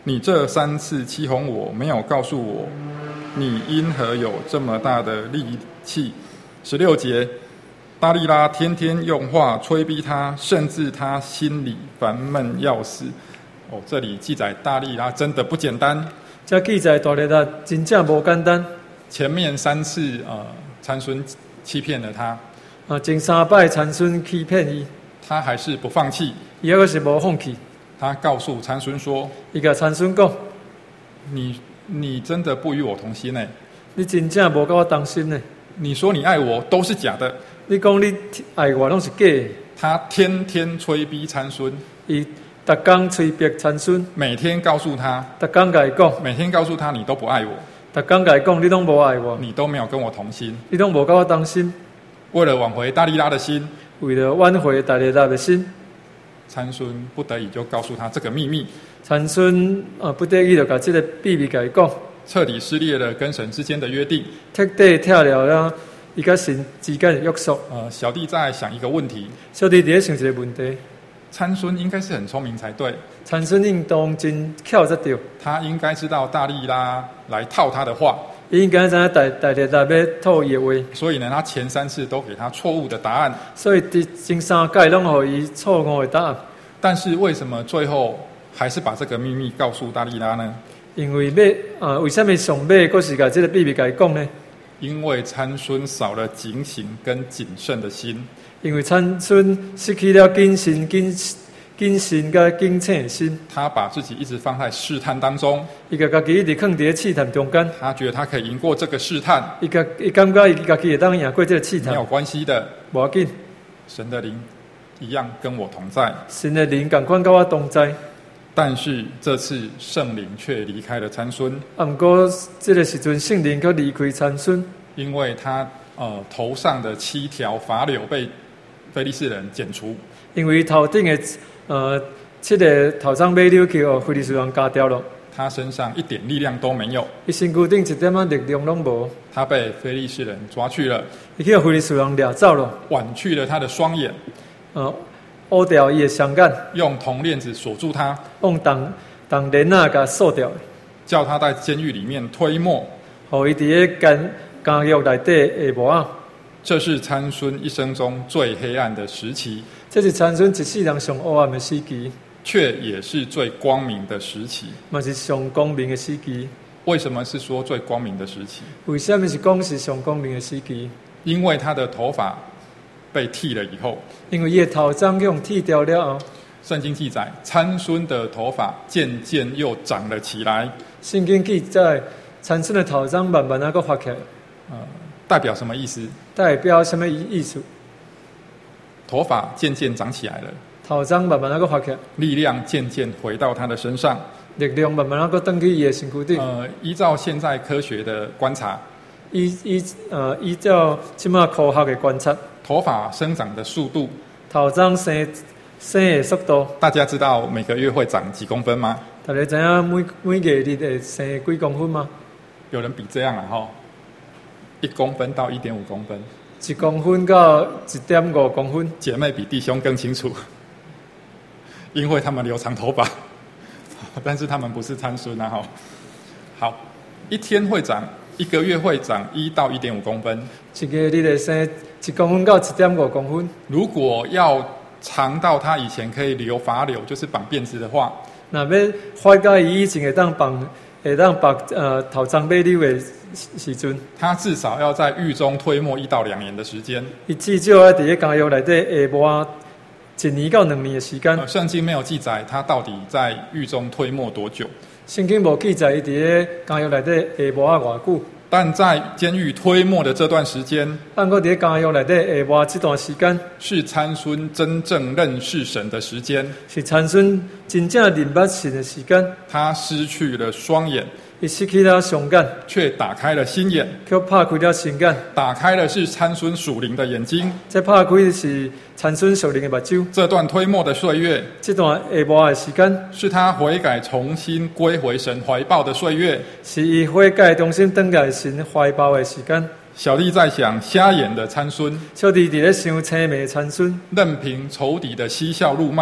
S1: 你这三次欺哄我，没有告诉我，你因何有这么大的力气？十六节，大利拉天天用话催逼他，甚至他心里烦闷要死。哦，这里记载大利拉真的不简单。
S2: 这记载大利拉真正无简单。
S1: 前面三次呃，参孙欺骗了他。
S2: 啊，前三摆参孙欺骗伊，
S1: 他还是不放弃。
S2: 伊还是无放弃。
S1: 他告诉参孙说：“
S2: 伊甲参孙讲，
S1: 你你真的不与我同心呢？
S2: 你真正无甲我同心呢？
S1: 你说你爱我都是假的。
S2: 你讲你爱我拢是假的。”
S1: 他天天催逼参孙，
S2: 伊逐工催逼参孙，
S1: 每天告诉他，
S2: 逐工甲伊讲，
S1: 每天告诉他你都不爱我，
S2: 逐工甲伊讲你拢无爱我，
S1: 你都没有跟我同心，
S2: 你拢无甲我同心。
S1: 为了挽回大利拉的心，
S2: 为了挽回大利拉的心，
S1: 参孙不得已就告诉他这个秘密。
S2: 参孙啊，不得已就把这个秘密甲伊讲，
S1: 彻底撕裂了跟神之间的约定，
S2: 彻底拆了了伊甲神之间的约束。
S1: 呃，小弟在想一个问题，
S2: 小弟在想一个问题。
S1: 参孙应该是很聪明才对，
S2: 参孙应当真巧才对，
S1: 他应该知道大利拉来套他的话，
S2: 伊应该知影大大利拉要套伊的话，
S1: 所以呢，他前三次都给他错误的答案，
S2: 所以第前三届拢互伊错误的答案。
S1: 但是为什么最后还是把这个秘密告诉大利拉呢？
S2: 因为要啊，为什么上尾佫是甲这个秘密甲伊讲呢？
S1: 因为参孙少了警醒跟谨慎的心。
S2: 因为参孙失去了谨慎、谨谨慎甲警醒的心，
S1: 他把自己一直放在试探当中，
S2: 伊甲家己一直放伫试探中间。
S1: 他觉得他可以赢过这个试探，
S2: 伊甲伊感觉伊家己会当赢过这个试探，
S1: 没有关系的，
S2: 无要紧。
S1: 神的灵一样跟我同在，
S2: 神的灵共款甲我同在。
S1: 但是这次圣灵却离开了参孙。
S2: 啊，不过这个时阵圣灵却离开参孙，
S1: 因为他呃头上的七条法柳被非利士人剪除，
S2: 因为头顶的呃七个头上马柳去哦，非利士人加掉了。
S1: 他身上一点力量都没有，
S2: 伊身躯顶一点仔力量拢无。
S1: 他被非利士人抓去了，
S2: 伊去互非利士人掠走了，
S1: 剜去了他的双眼，
S2: 呃，挖掉伊的双眼，
S1: 用铜链子锁住他，
S2: 用铜铜链仔甲锁掉，
S1: 叫他在监狱里面推磨，
S2: 互伊伫咧监监狱内底下磨啊。
S1: 这是参孙一生中最黑暗的时期，
S2: 这是参孙一世人上黑暗的时期，
S1: 却也是最光明的时期，
S2: 嘛是上光明的时期。
S1: 为什么是说最光明的时期？
S2: 为什么是讲是上光明的时期？
S1: 因为他的头发被剃了以后，
S2: 因为伊的头鬃用剃掉了后，
S1: 圣经记载参孙的头发渐渐又长了起来。
S2: 圣经记载参孙的头鬃慢慢那个发起来，
S1: 呃，代表什么意思？
S2: 代表什么意思？
S1: 头发渐渐长起来了，
S2: 头鬃慢慢那个发起来，
S1: 力量渐渐回到他的身上，
S2: 力量慢慢那个登去伊的身躯顶。
S1: 呃，依照现在科学的观察，
S2: 依依呃依照即马科学的观察，
S1: 头发生长的速度，
S2: 头鬃生生的速度，
S1: 大家知道每个月会长几公分吗？
S2: 大家知影每每个日会生几公分吗？
S1: 有人比这样啊哈，一公分到一点五公分，
S2: 一公分到一点五公分。
S1: 姐妹比弟兄更清楚，因为他们留长头发，但是他们不是参孙啊哈。好，一天会长，一个月会长一到一点五公分，
S2: 一个日会生一公分到一点五公分。
S1: 如果要长到他以前可以留发柳，就是绑辫子的话，
S2: 那要发到伊以前会当绑会当绑呃头鬃马柳的时阵，
S1: 他至少要在狱中推磨一到两年的时间。
S2: 伊至少要伫咧监狱内底下磨一年到两年的时间。
S1: 呃圣经没有记载他到底在狱中推磨多久，
S2: 圣经无记载伊伫咧监狱内底下磨啊偌久。
S1: 但在监狱推磨的这段时间，
S2: 按过伫咧监狱内底下磨这段时间，
S1: 是参孙真正认识神的时间。
S2: 是参孙真正认捌神的时间。
S1: 他失去了双眼，
S2: 伊失去了双眼，
S1: 却打开了心眼。
S2: 却拍开了心眼。
S1: 打开的是参孙属灵的眼睛。
S2: 这拍开的是参孙属灵的目睭。
S1: 这段推磨的岁月，
S2: 这段下磨的时间，
S1: 是他悔改重新归回神怀抱的岁月，
S2: 是伊悔改重新登来神怀抱的时间。
S1: 小弟在想，瞎眼的参孙，
S2: 小弟伫咧想青眉参孙，
S1: 任凭仇敌的嬉笑怒骂，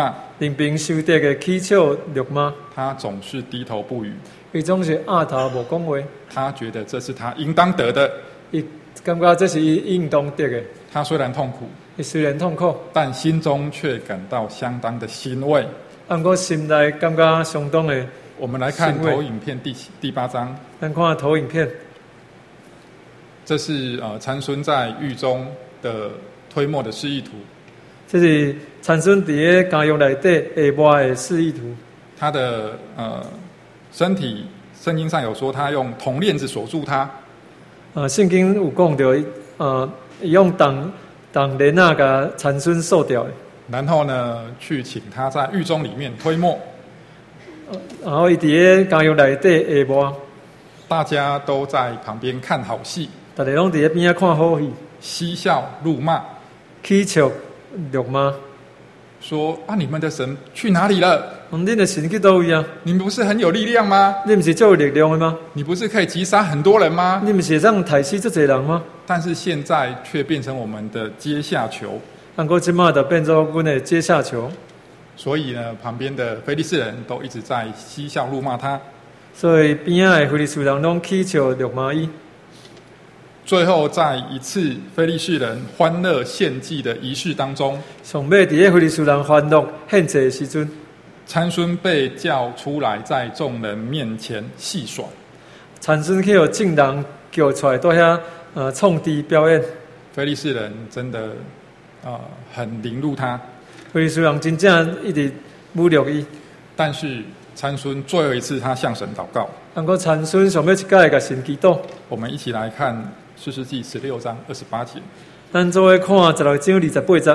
S2: 令兵受敌的起笑辱骂，
S1: 他总是低头不语，
S2: 伊总是压头无讲话，
S1: 他觉得这是他应当得的。
S2: 伊感觉这是伊应当得的。
S1: 他虽然痛苦，
S2: 伊虽然痛苦，
S1: 但心中却感到相当的欣慰。
S2: 不过心内感觉相当的。
S1: 我们来看投影片第第八章。
S2: 咱看投影片，
S1: 这是呃参孙在狱中的推磨的示意图。
S2: 这是参孙伫个监狱内底下抹的示意图。
S1: 他的呃身体，圣经上有说他用铜链子锁住他。
S2: 呃，圣经有讲到，呃，用铜铜链啊，甲参孙锁掉的。
S1: 然后呢，去请他在狱中里面推磨。
S2: 然后伊伫个监狱内底下抹，
S1: 大家都在旁边看好戏，
S2: 大家拢伫个边仔看好戏，
S1: 嬉笑怒骂，
S2: 起笑辱骂，
S1: 说啊，你们的神去哪里了？
S2: 嗯，恁的神去倒位啊？
S1: 你们不是很有力量吗？
S2: 你不是最有力量的吗？
S1: 你不是可以击杀很多人吗？
S2: 你不是让抬死这侪人吗？
S1: 但是现在却变成我们的阶下囚。
S2: 不过即马就变做阮的阶下囚。
S1: 所以呢，旁边的非利士人都一直在嬉笑怒骂他。
S2: 所以边仔的非利士人拢起笑辱骂伊。
S1: 最后，在一次非利士人欢乐献祭的仪式当中，
S2: 上尾伫个非利士人欢乐献祭的时阵，
S1: 参孙被叫出来，在众人面前戏耍。
S2: 参孙去互众人叫出来，在遐呃创地表演。
S1: 非利士人真的呃很凌辱他。
S2: 非利士人真正一直侮辱伊，
S1: 但是参孙最后一次他向神祷告。
S2: 不过参孙上尾一届甲神祈祷。
S1: 我们一起来看士师记十六章二十八节。
S2: 咱做伙看十六章二十八节。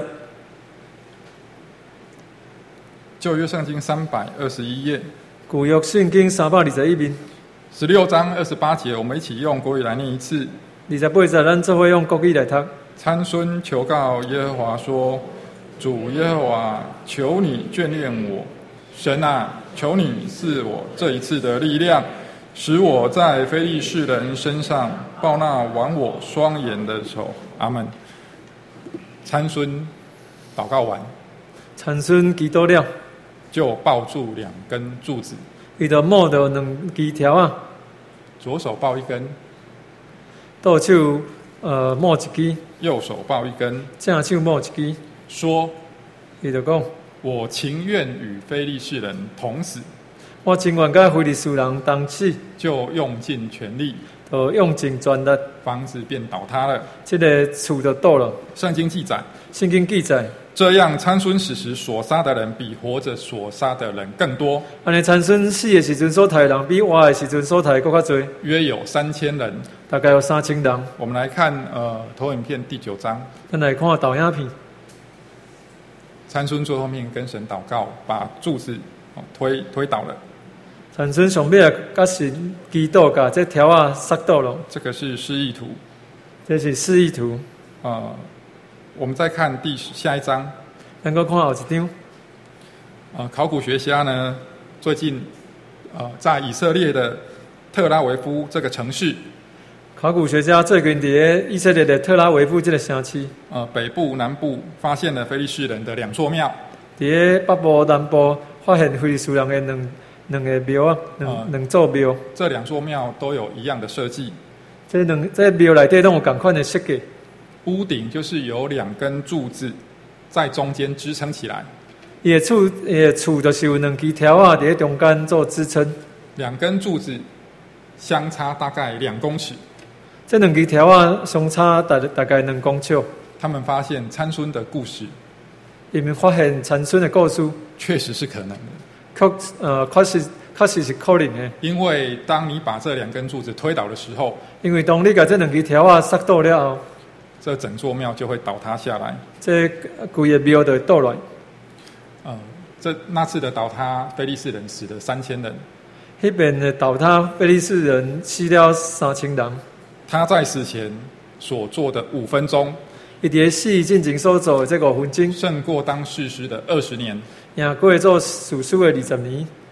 S1: 旧约圣经三百二十一页。
S2: 旧约圣经三百二十一面。
S1: 十六章二十八节，我们一起用国语来念一次。
S2: 二十八节，咱做伙用国语来读。
S1: 参孙求告耶和华说：“主耶和华，求你眷恋我，神啊，求你赐我这一次的力量，使我在非利士人身上报那剜我双眼的仇。”阿们。参孙祷告完，
S2: 参孙祈祷了，
S1: 就抱住两根柱子，
S2: 伊就摸到两枝条啊，
S1: 左手抱一根，
S2: 右手呃摸一支，
S1: 右手抱一根，
S2: 正手摸一支，
S1: 说：“
S2: 伊就讲，
S1: 我情愿与非利士人同死。”
S2: 我情愿甲非利士人同死，
S1: 就用尽全力，
S2: 就用尽全力，
S1: 房子便倒塌了。
S2: 这个厝就倒了。
S1: 圣经记载，
S2: 圣经记载，
S1: 这样参孙死时所杀的人比活着所杀的人更多。
S2: 安尼参孙死的时阵所杀的人比活的时阵所杀的更较多，
S1: 约有三千人，
S2: 大概有三千人。
S1: 我们来看呃投影片第九章，
S2: 咱来看导影片。
S1: 参孙最后面跟神祷告，把柱子、哦、推推倒了。
S2: 参孙上尾啊，甲神祈祷，甲这条啊杀倒了。
S1: 这个是示意图，
S2: 这是示意图。
S1: 呃，我们再看第下一章。
S2: 咱搁看后一张。
S1: 呃，考古学家呢，最近呃在以色列的特拉维夫这个城市，
S2: 考古学家最近伫以色列的特拉维夫这个城市，
S1: 呃北部、南部发现了非利士人的两座庙。
S2: 伫北部、南部发现非利士人的两两个庙啊，两、呃、两座庙。
S1: 这两座庙都有一样的设计。
S2: 这两这庙内底都有同款的设计。
S1: 屋顶就是有两根柱子在中间支撑起来。
S2: 伊的厝，伊的厝就是有两枝条啊，伫中间做支撑。
S1: 两根柱子相差大概两公尺。
S2: 这两枝条啊，相差大大概两公尺。
S1: 他们发现参孙的故事，
S2: 伊们发现参孙的故事，
S1: 确实是可能的。
S2: 确呃，确实确实是可能的。
S1: 因为当你把这两根柱子推倒的时候，
S2: 因为当你把这两枝条啊杀倒了后，
S1: 这整座庙就会倒塌下来。
S2: 这规个庙就会倒来。
S1: 呃，这那次的倒塌，非利士人死了三千人。
S2: 迄边的倒塌，非利士人死了三千人。
S1: 他在死前所做的五分钟，
S2: 伊伫死进前所做的这五分钟，
S1: 胜过当士师的二十年。
S2: 赢过做士师的二十年。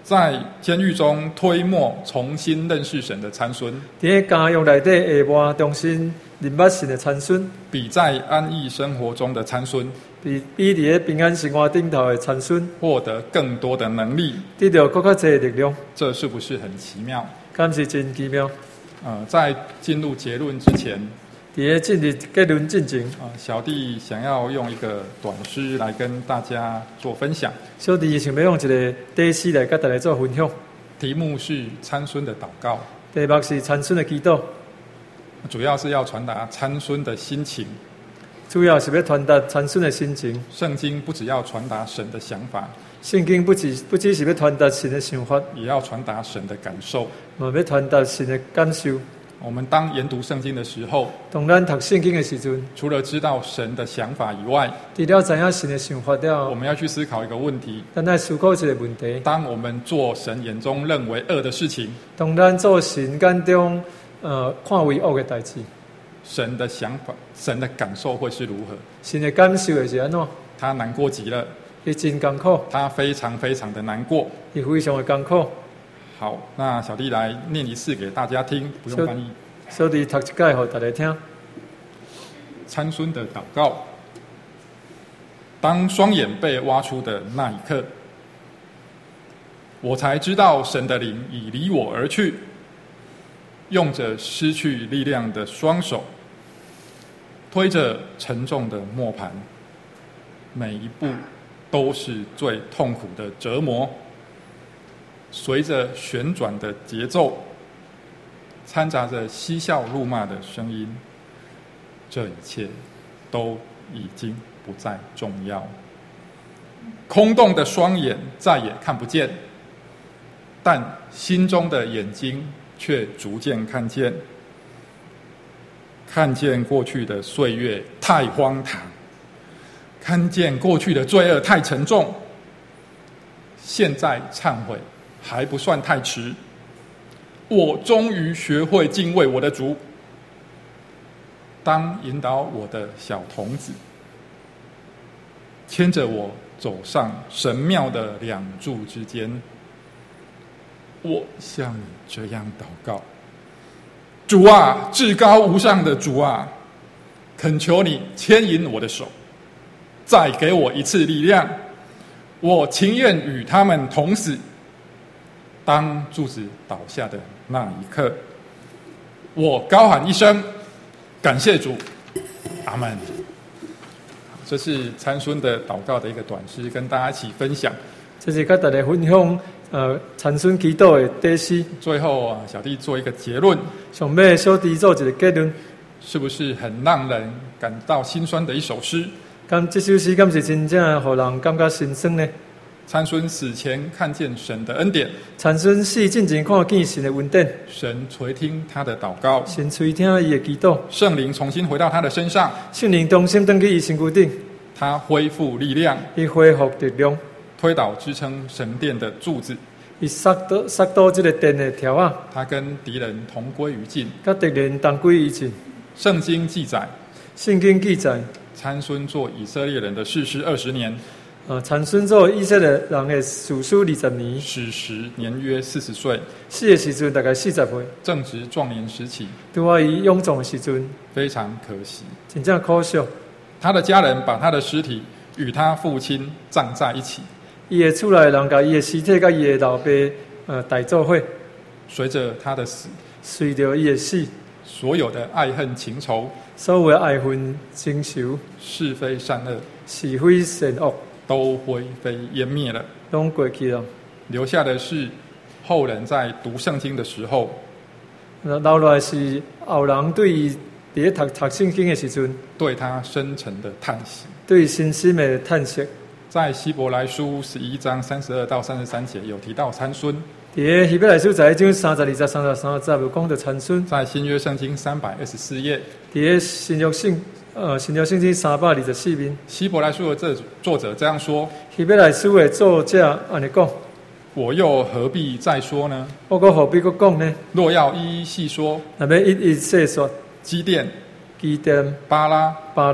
S1: 在监狱中推磨重新认识神的参孙，
S2: 伫監獄內底下磨重新認捌神的參孫，
S1: 比在安逸生活中的参孙
S2: 比比伫平安生活頂頭的參孫，
S1: 獲得更多的能力，
S2: 得到更加多的力量，
S1: 這是不是很奇妙？
S2: 敢是真奇妙？
S1: 呃，在進入結論之前，
S2: 伫咧進入結論之前，
S1: 啊，小弟想要用一個短詩來跟大家做分享。
S2: 小弟想要用一個短詩來跟大家做分享。
S1: 題目是參孫的禱告，
S2: 題目是參孫的祈禱，
S1: 主要是要傳達參孫的心情。
S2: 主要是要傳達參孫的心情。
S1: 聖經不只要傳達神的想法，
S2: 聖經不只不只是要傳達神的想法，
S1: 也要傳達神的感受。
S2: 嘛要傳達神的感受。
S1: 我們當研讀聖經的時候，
S2: 當咱讀聖經的時陣，
S1: 除了知道神的想法以外，
S2: 除了知影神的想法了，
S1: 我們要去思考一個問題：
S2: 咱來思考一個問題。
S1: 當我們做神眼中認為惡的事情，
S2: 當咱做神眼中呃看為惡的代志，
S1: 神的想法、神的感受會是如何？
S2: 神的感受會是安怎？
S1: 他難過極了，
S2: 伊真艱苦，
S1: 他非常非常的難過，
S2: 伊非常的艱苦。
S1: 好，那小弟來念一次給大家聽，不用翻譯。
S2: 小弟讀一解給大家聽。
S1: 參孫的禱告。當雙眼被挖出的那一刻，我才知道神的靈已離我而去，用着失去力量的雙手，推着沉重的磨盤，每一步都是最痛苦的折磨。隨着旋轉的節奏，摻雜着嬉笑怒罵的聲音，這一切都已經不再重要。空洞的雙眼再也看不見，但心中的眼睛卻逐漸看見，看見過去的歲月太荒唐，看見過去的罪惡太沉重，現在懺悔還不算太遲，我終於學會敬畏我的主。當引導我的小童子牽着我走上神廟的兩柱之間，我向你這樣禱告：主啊，至高無上的主啊，懇求你牽引我的手，再給我一次力量，我情願與他們同死。當柱子倒下的那一刻，我高喊一聲：感謝主，阿們。這是參孫的禱告的一個短詩，跟大家一起分享。
S2: 這是跟大家分享，呃，參孫祈禱的短詩。
S1: 最後啊，小弟做一個結論。
S2: 上尾小弟做一個結論，
S1: 是不是很讓人感到心酸的一首詩？
S2: 咁這首詩敢是真正讓人感覺心酸呢？
S1: 參孫死前看見神的恩典，
S2: 參孫死之前看見神的恩典，
S1: 神垂聽他的禱告，
S2: 神垂聽伊的祈禱，
S1: 聖靈重新回到他的身上，
S2: 聖靈重新登去伊身軀頂，
S1: 他恢復力量，
S2: 伊恢復力量，
S1: 推倒支撐神殿的柱子，
S2: 伊殺倒殺倒這個殿的條啊，
S1: 他跟敵人同歸於盡，
S2: 跟敵人同歸於盡。
S1: 聖經記載，
S2: 聖經記載，
S1: 參孫做以色列人的士師二十年。
S2: 啊，參孫做以色列人的士師二十年，
S1: 死時年約四十歲，
S2: 死的時陣大概四十歲，
S1: 正值壯年時期，
S2: 拄啊伊臃腫的時陣，
S1: 非常可惜，
S2: 真正可惜。
S1: 他的家人把他的屍體與他父親葬在一起，
S2: 伊的厝內人甲伊的屍體甲伊的老爸呃帶做伙，
S1: 隨着他的死，
S2: 隨着伊的死，
S1: 所有的愛恨情仇，
S2: 所有的愛恨情仇，
S1: 是非善惡，
S2: 是非善惡，
S1: 都灰飛煙滅了，
S2: 攏過去了。
S1: 留下的是後人在讀聖經的時候，
S2: 留落來是後人對伊佇咧讀讀聖經的時陣，
S1: 對他深沉的嘆息，
S2: 對深深的嘆息。
S1: 在希伯來書十一章三十二到三十三節有提到參孫，
S2: 佇咧希伯來書十一章三十二至三十三節有講到參孫。
S1: 在新約聖經三百二十四頁，
S2: 佇咧新約聖呃新約聖經三百二十四面，
S1: 希伯來書的這作者這樣說：
S2: 希伯來書的作者安尼講，
S1: 我又何必再說呢？
S2: 我閣何必閣講呢？
S1: 若要一一細說，
S2: 若要一一細說，
S1: 基甸、
S2: 基甸、
S1: 巴拉、
S2: 巴勒、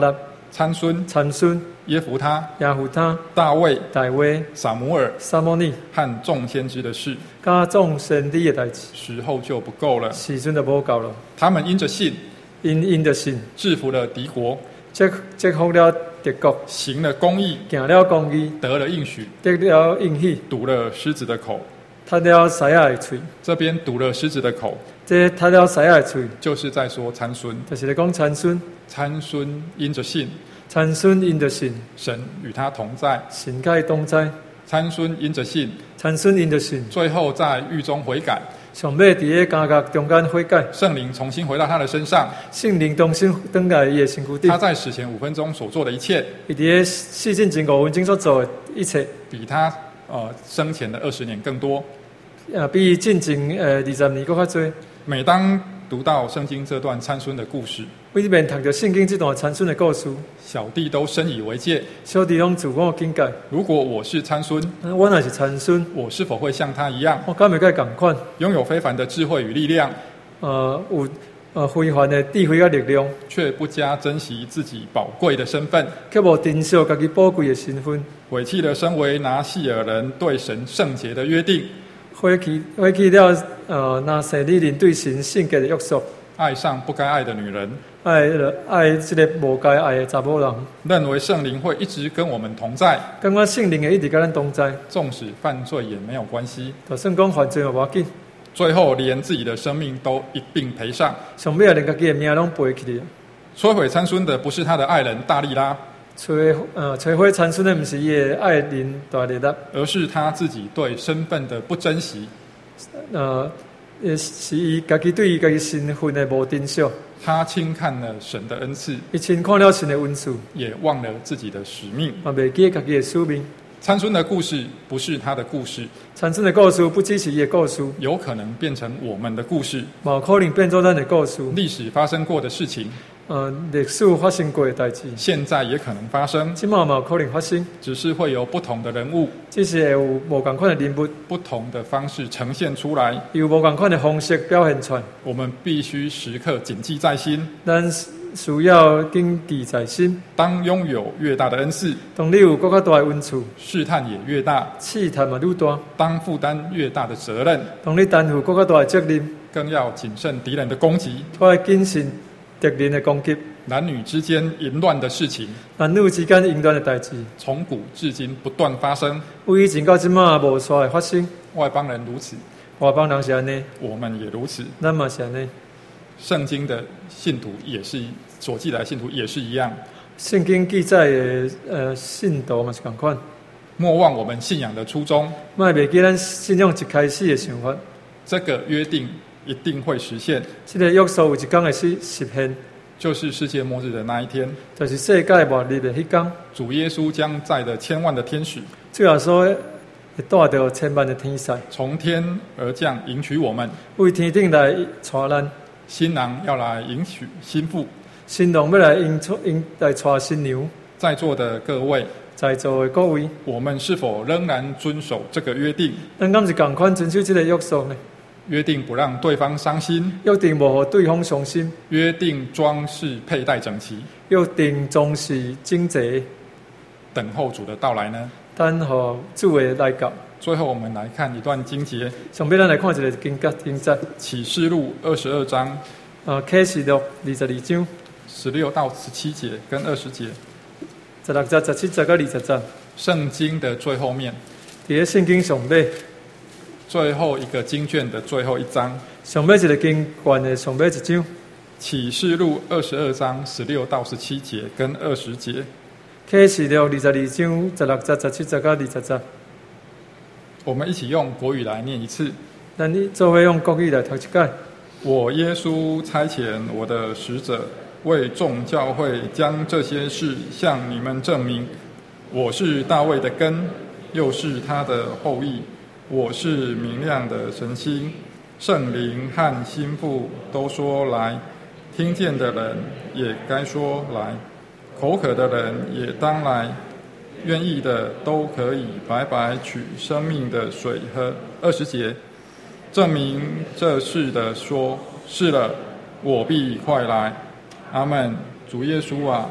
S1: 参孙、
S2: 参孙、
S1: 耶弗他、
S2: 亚胡他、
S1: 大卫、
S2: 大卫、
S1: 撒母耳
S2: 撒摩尼，
S1: 和众先知的事，
S2: 甲众先知的代志，
S1: 时候就不够了。
S2: 时阵就无够了。
S1: 他们因着信，
S2: 因因的信，
S1: 制服了敌国，
S2: 折折服了敌国，
S1: 行了公义，
S2: 行了公义，
S1: 得了应许，
S2: 得了应许，
S1: 堵了狮子的口。
S2: 踢了狮仔的喙。
S1: 这边堵了狮子的口，
S2: 这踢了狮仔的喙，
S1: 就是在说参孙。
S2: 就是咧讲参孙。
S1: 参孙因着信，
S2: 参孙因着信，
S1: 神与他同在。
S2: 神甲伊同在。
S1: 参孙因着信，
S2: 参孙因着信，
S1: 最后在狱中悔改，
S2: 上尾伫咧监狱中间悔改，
S1: 圣灵重新回到他的身上。
S2: 圣灵重新登来伊的身躯顶。
S1: 他在死前五分钟所做的一切，
S2: 伊伫咧四进前五分钟所做的一切，
S1: 比他呃生前的二十年更多。
S2: 呃，比进前呃二十年搁较多。
S1: 每当读到圣经这段参孙的故事，
S2: 每面读着圣经这段参孙的故事，
S1: 小弟都深以为戒。
S2: 小弟拢自我境界。
S1: 如果我是参孙，
S2: 我若是参孙，
S1: 我是否会像他一样，
S2: 我敢袂甲共款，
S1: 拥有非凡的智慧与力量，
S2: 呃，有呃非凡的智慧甲力量，
S1: 却不加珍惜自己宝贵的身份，
S2: 却无珍惜家己宝贵的身份，
S1: 毁弃了身为拿细尔人对神圣洁的约定，
S2: 毁弃毁弃了呃拿西利人对神圣洁的约束，
S1: 爱上不该爱的女人，
S2: 爱了爱这个无该爱的查某人，
S1: 认为圣灵会一直跟我们同在，
S2: 感觉圣灵会一直跟咱同在，
S1: 纵使犯罪也没有关系，
S2: 就算讲犯罪嘛无要紧，
S1: 最后连自己的生命都一并赔上。
S2: 上尾连家己的命拢赔去了。
S1: 摧毁参孙的不是他的爱人大利拉，
S2: 摧呃摧毁参孙的不是伊的爱人大利拉，
S1: 而是他自己对身份的不珍惜。
S2: 呃，也是伊家己对伊家己身份的无珍惜。
S1: 他轻看了神的恩赐，
S2: 伊轻看了神的恩赐，
S1: 也忘了自己的使命。
S2: 嘛袂记家己的使命。
S1: 参孙的故事不是他的故事，
S2: 参孙的故事不只是伊的故事，
S1: 有可能变成我们的故事。
S2: 嘛有可能变做咱的故事。
S1: 历史发生过的事情，
S2: 呃，历史发生过的代志，
S1: 现在也可能发生，
S2: 即嘛嘛有可能发生，
S1: 只是会有不同的人物，
S2: 只是会有无共款的人物，
S1: 不同的方式呈现出来，
S2: 有无共款的方式表现出来。
S1: 我们必须时刻谨记在心。
S2: 咱需要谨记在心。
S1: 当拥有越大的恩赐，
S2: 当你有更较大的恩赐，
S1: 试探也越大；
S2: 试探嘛愈大。
S1: 当负担越大的责任，
S2: 当你担负更较大的责任，
S1: 更要谨慎敌人的攻击，
S2: 要谨慎敌人的攻击。
S1: 男女之间淫乱的事情，
S2: 男女之间淫乱的代志，
S1: 从古至今不断发生。
S2: 为以前到今嘛无煞会发生。
S1: 外邦人如此，
S2: 外邦人是安尼，
S1: 我们也如此。
S2: 咱嘛是安尼。
S1: 圣经的信徒也是所记载的信徒也是一样。
S2: 圣经记载的呃信徒嘛是共款。
S1: 莫忘我们信仰的初衷，
S2: 莫袂记咱信仰一开始的想法。
S1: 这个约定一定会实现。
S2: 这个约束有一天会实实现，
S1: 就是世界末日的那一天，
S2: 就是世界末日的迄天。
S1: 主耶稣将载着千万的天使，
S2: 最后说会带着千万的天使，
S1: 从天而降迎娶我们，
S2: 为天顶来带咱。
S1: 新郎要来迎娶新妇，
S2: 新郎要来迎迎来带新娘。
S1: 在座的各位，
S2: 在座的各位，
S1: 我们是否仍然遵守这个约定？
S2: 咱敢是共款遵守这个约束呢？
S1: 约定不让对方伤心，
S2: 约定无让对方伤心，
S1: 约定装饰佩戴整齐，
S2: 约定装饰整齐，
S1: 等候主的到来呢？
S2: 等候主的来到。
S1: 最后，我们来看一段经节。
S2: 上边咱来看一个经节经节，
S1: 启示录二十二章，
S2: 呃，启示录二十二章
S1: 十六到十七节跟二十节，
S2: 十六节、十七节到二十节。
S1: 圣经的最后面，
S2: 伫咧圣经上尾，
S1: 最后一个经卷的最后一章，
S2: 上尾一个经卷的上尾一章。
S1: 启示录二十二章十六到十七节跟二十节。
S2: 启示录二十二章十六节、十七节到二十节。
S1: 我们一起用国语来念一次。
S2: 咱你做伙用国语来读一解。
S1: 我耶稣差遣我的使者，为众教会将这些事向你们证明。我是大卫的根，又是他的后裔。我是明亮的晨星，圣灵和心腹都说来，听见的人也该说来，口渴的人也当来，愿意的都可以白白取生命的水喝。二十节，证明这事的说，是了，我必快来。阿们。主耶稣啊，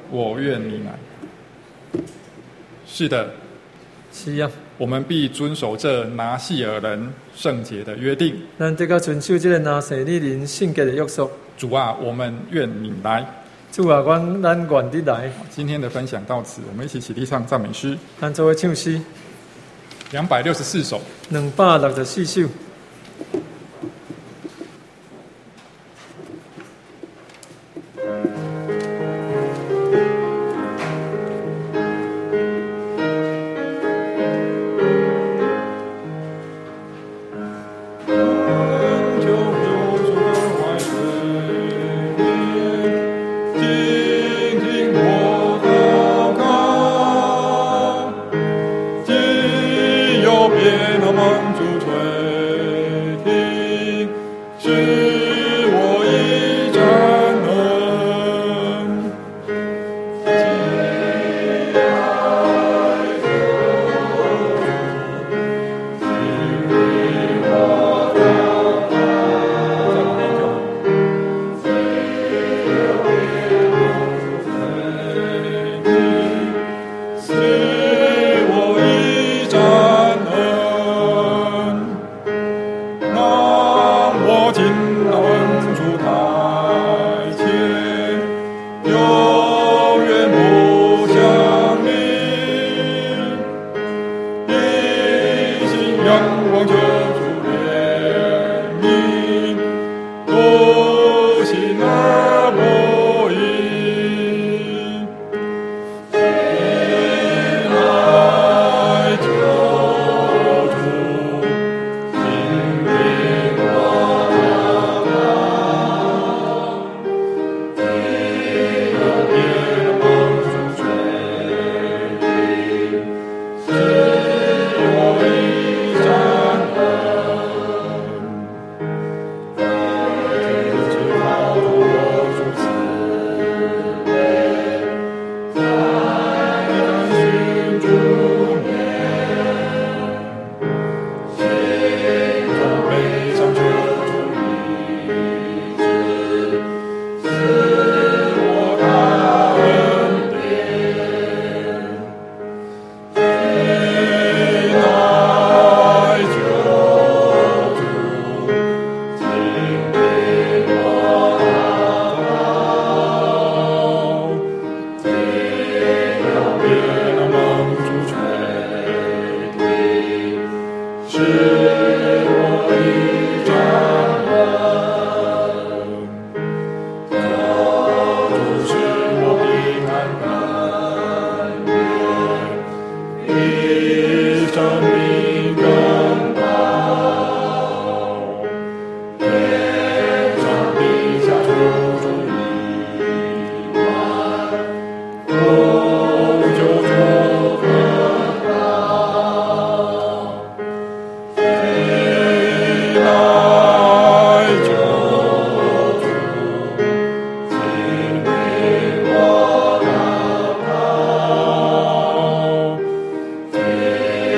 S1: 我愿你来。是的，
S2: 是啊，
S1: 我们必遵守这拿细尔人圣洁的约定。
S2: 咱这个遵守这个拿西尔人圣洁的约束。
S1: 主啊，我们愿你来。
S2: 主啊，阮咱愿你来。
S1: 今天的分享到此，我们一起起立唱赞美诗，
S2: 咱做伙唱诗，
S1: 两百六十四首。
S2: 两百六十四首。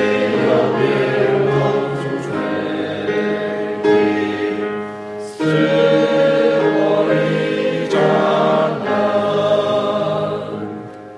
S1: 是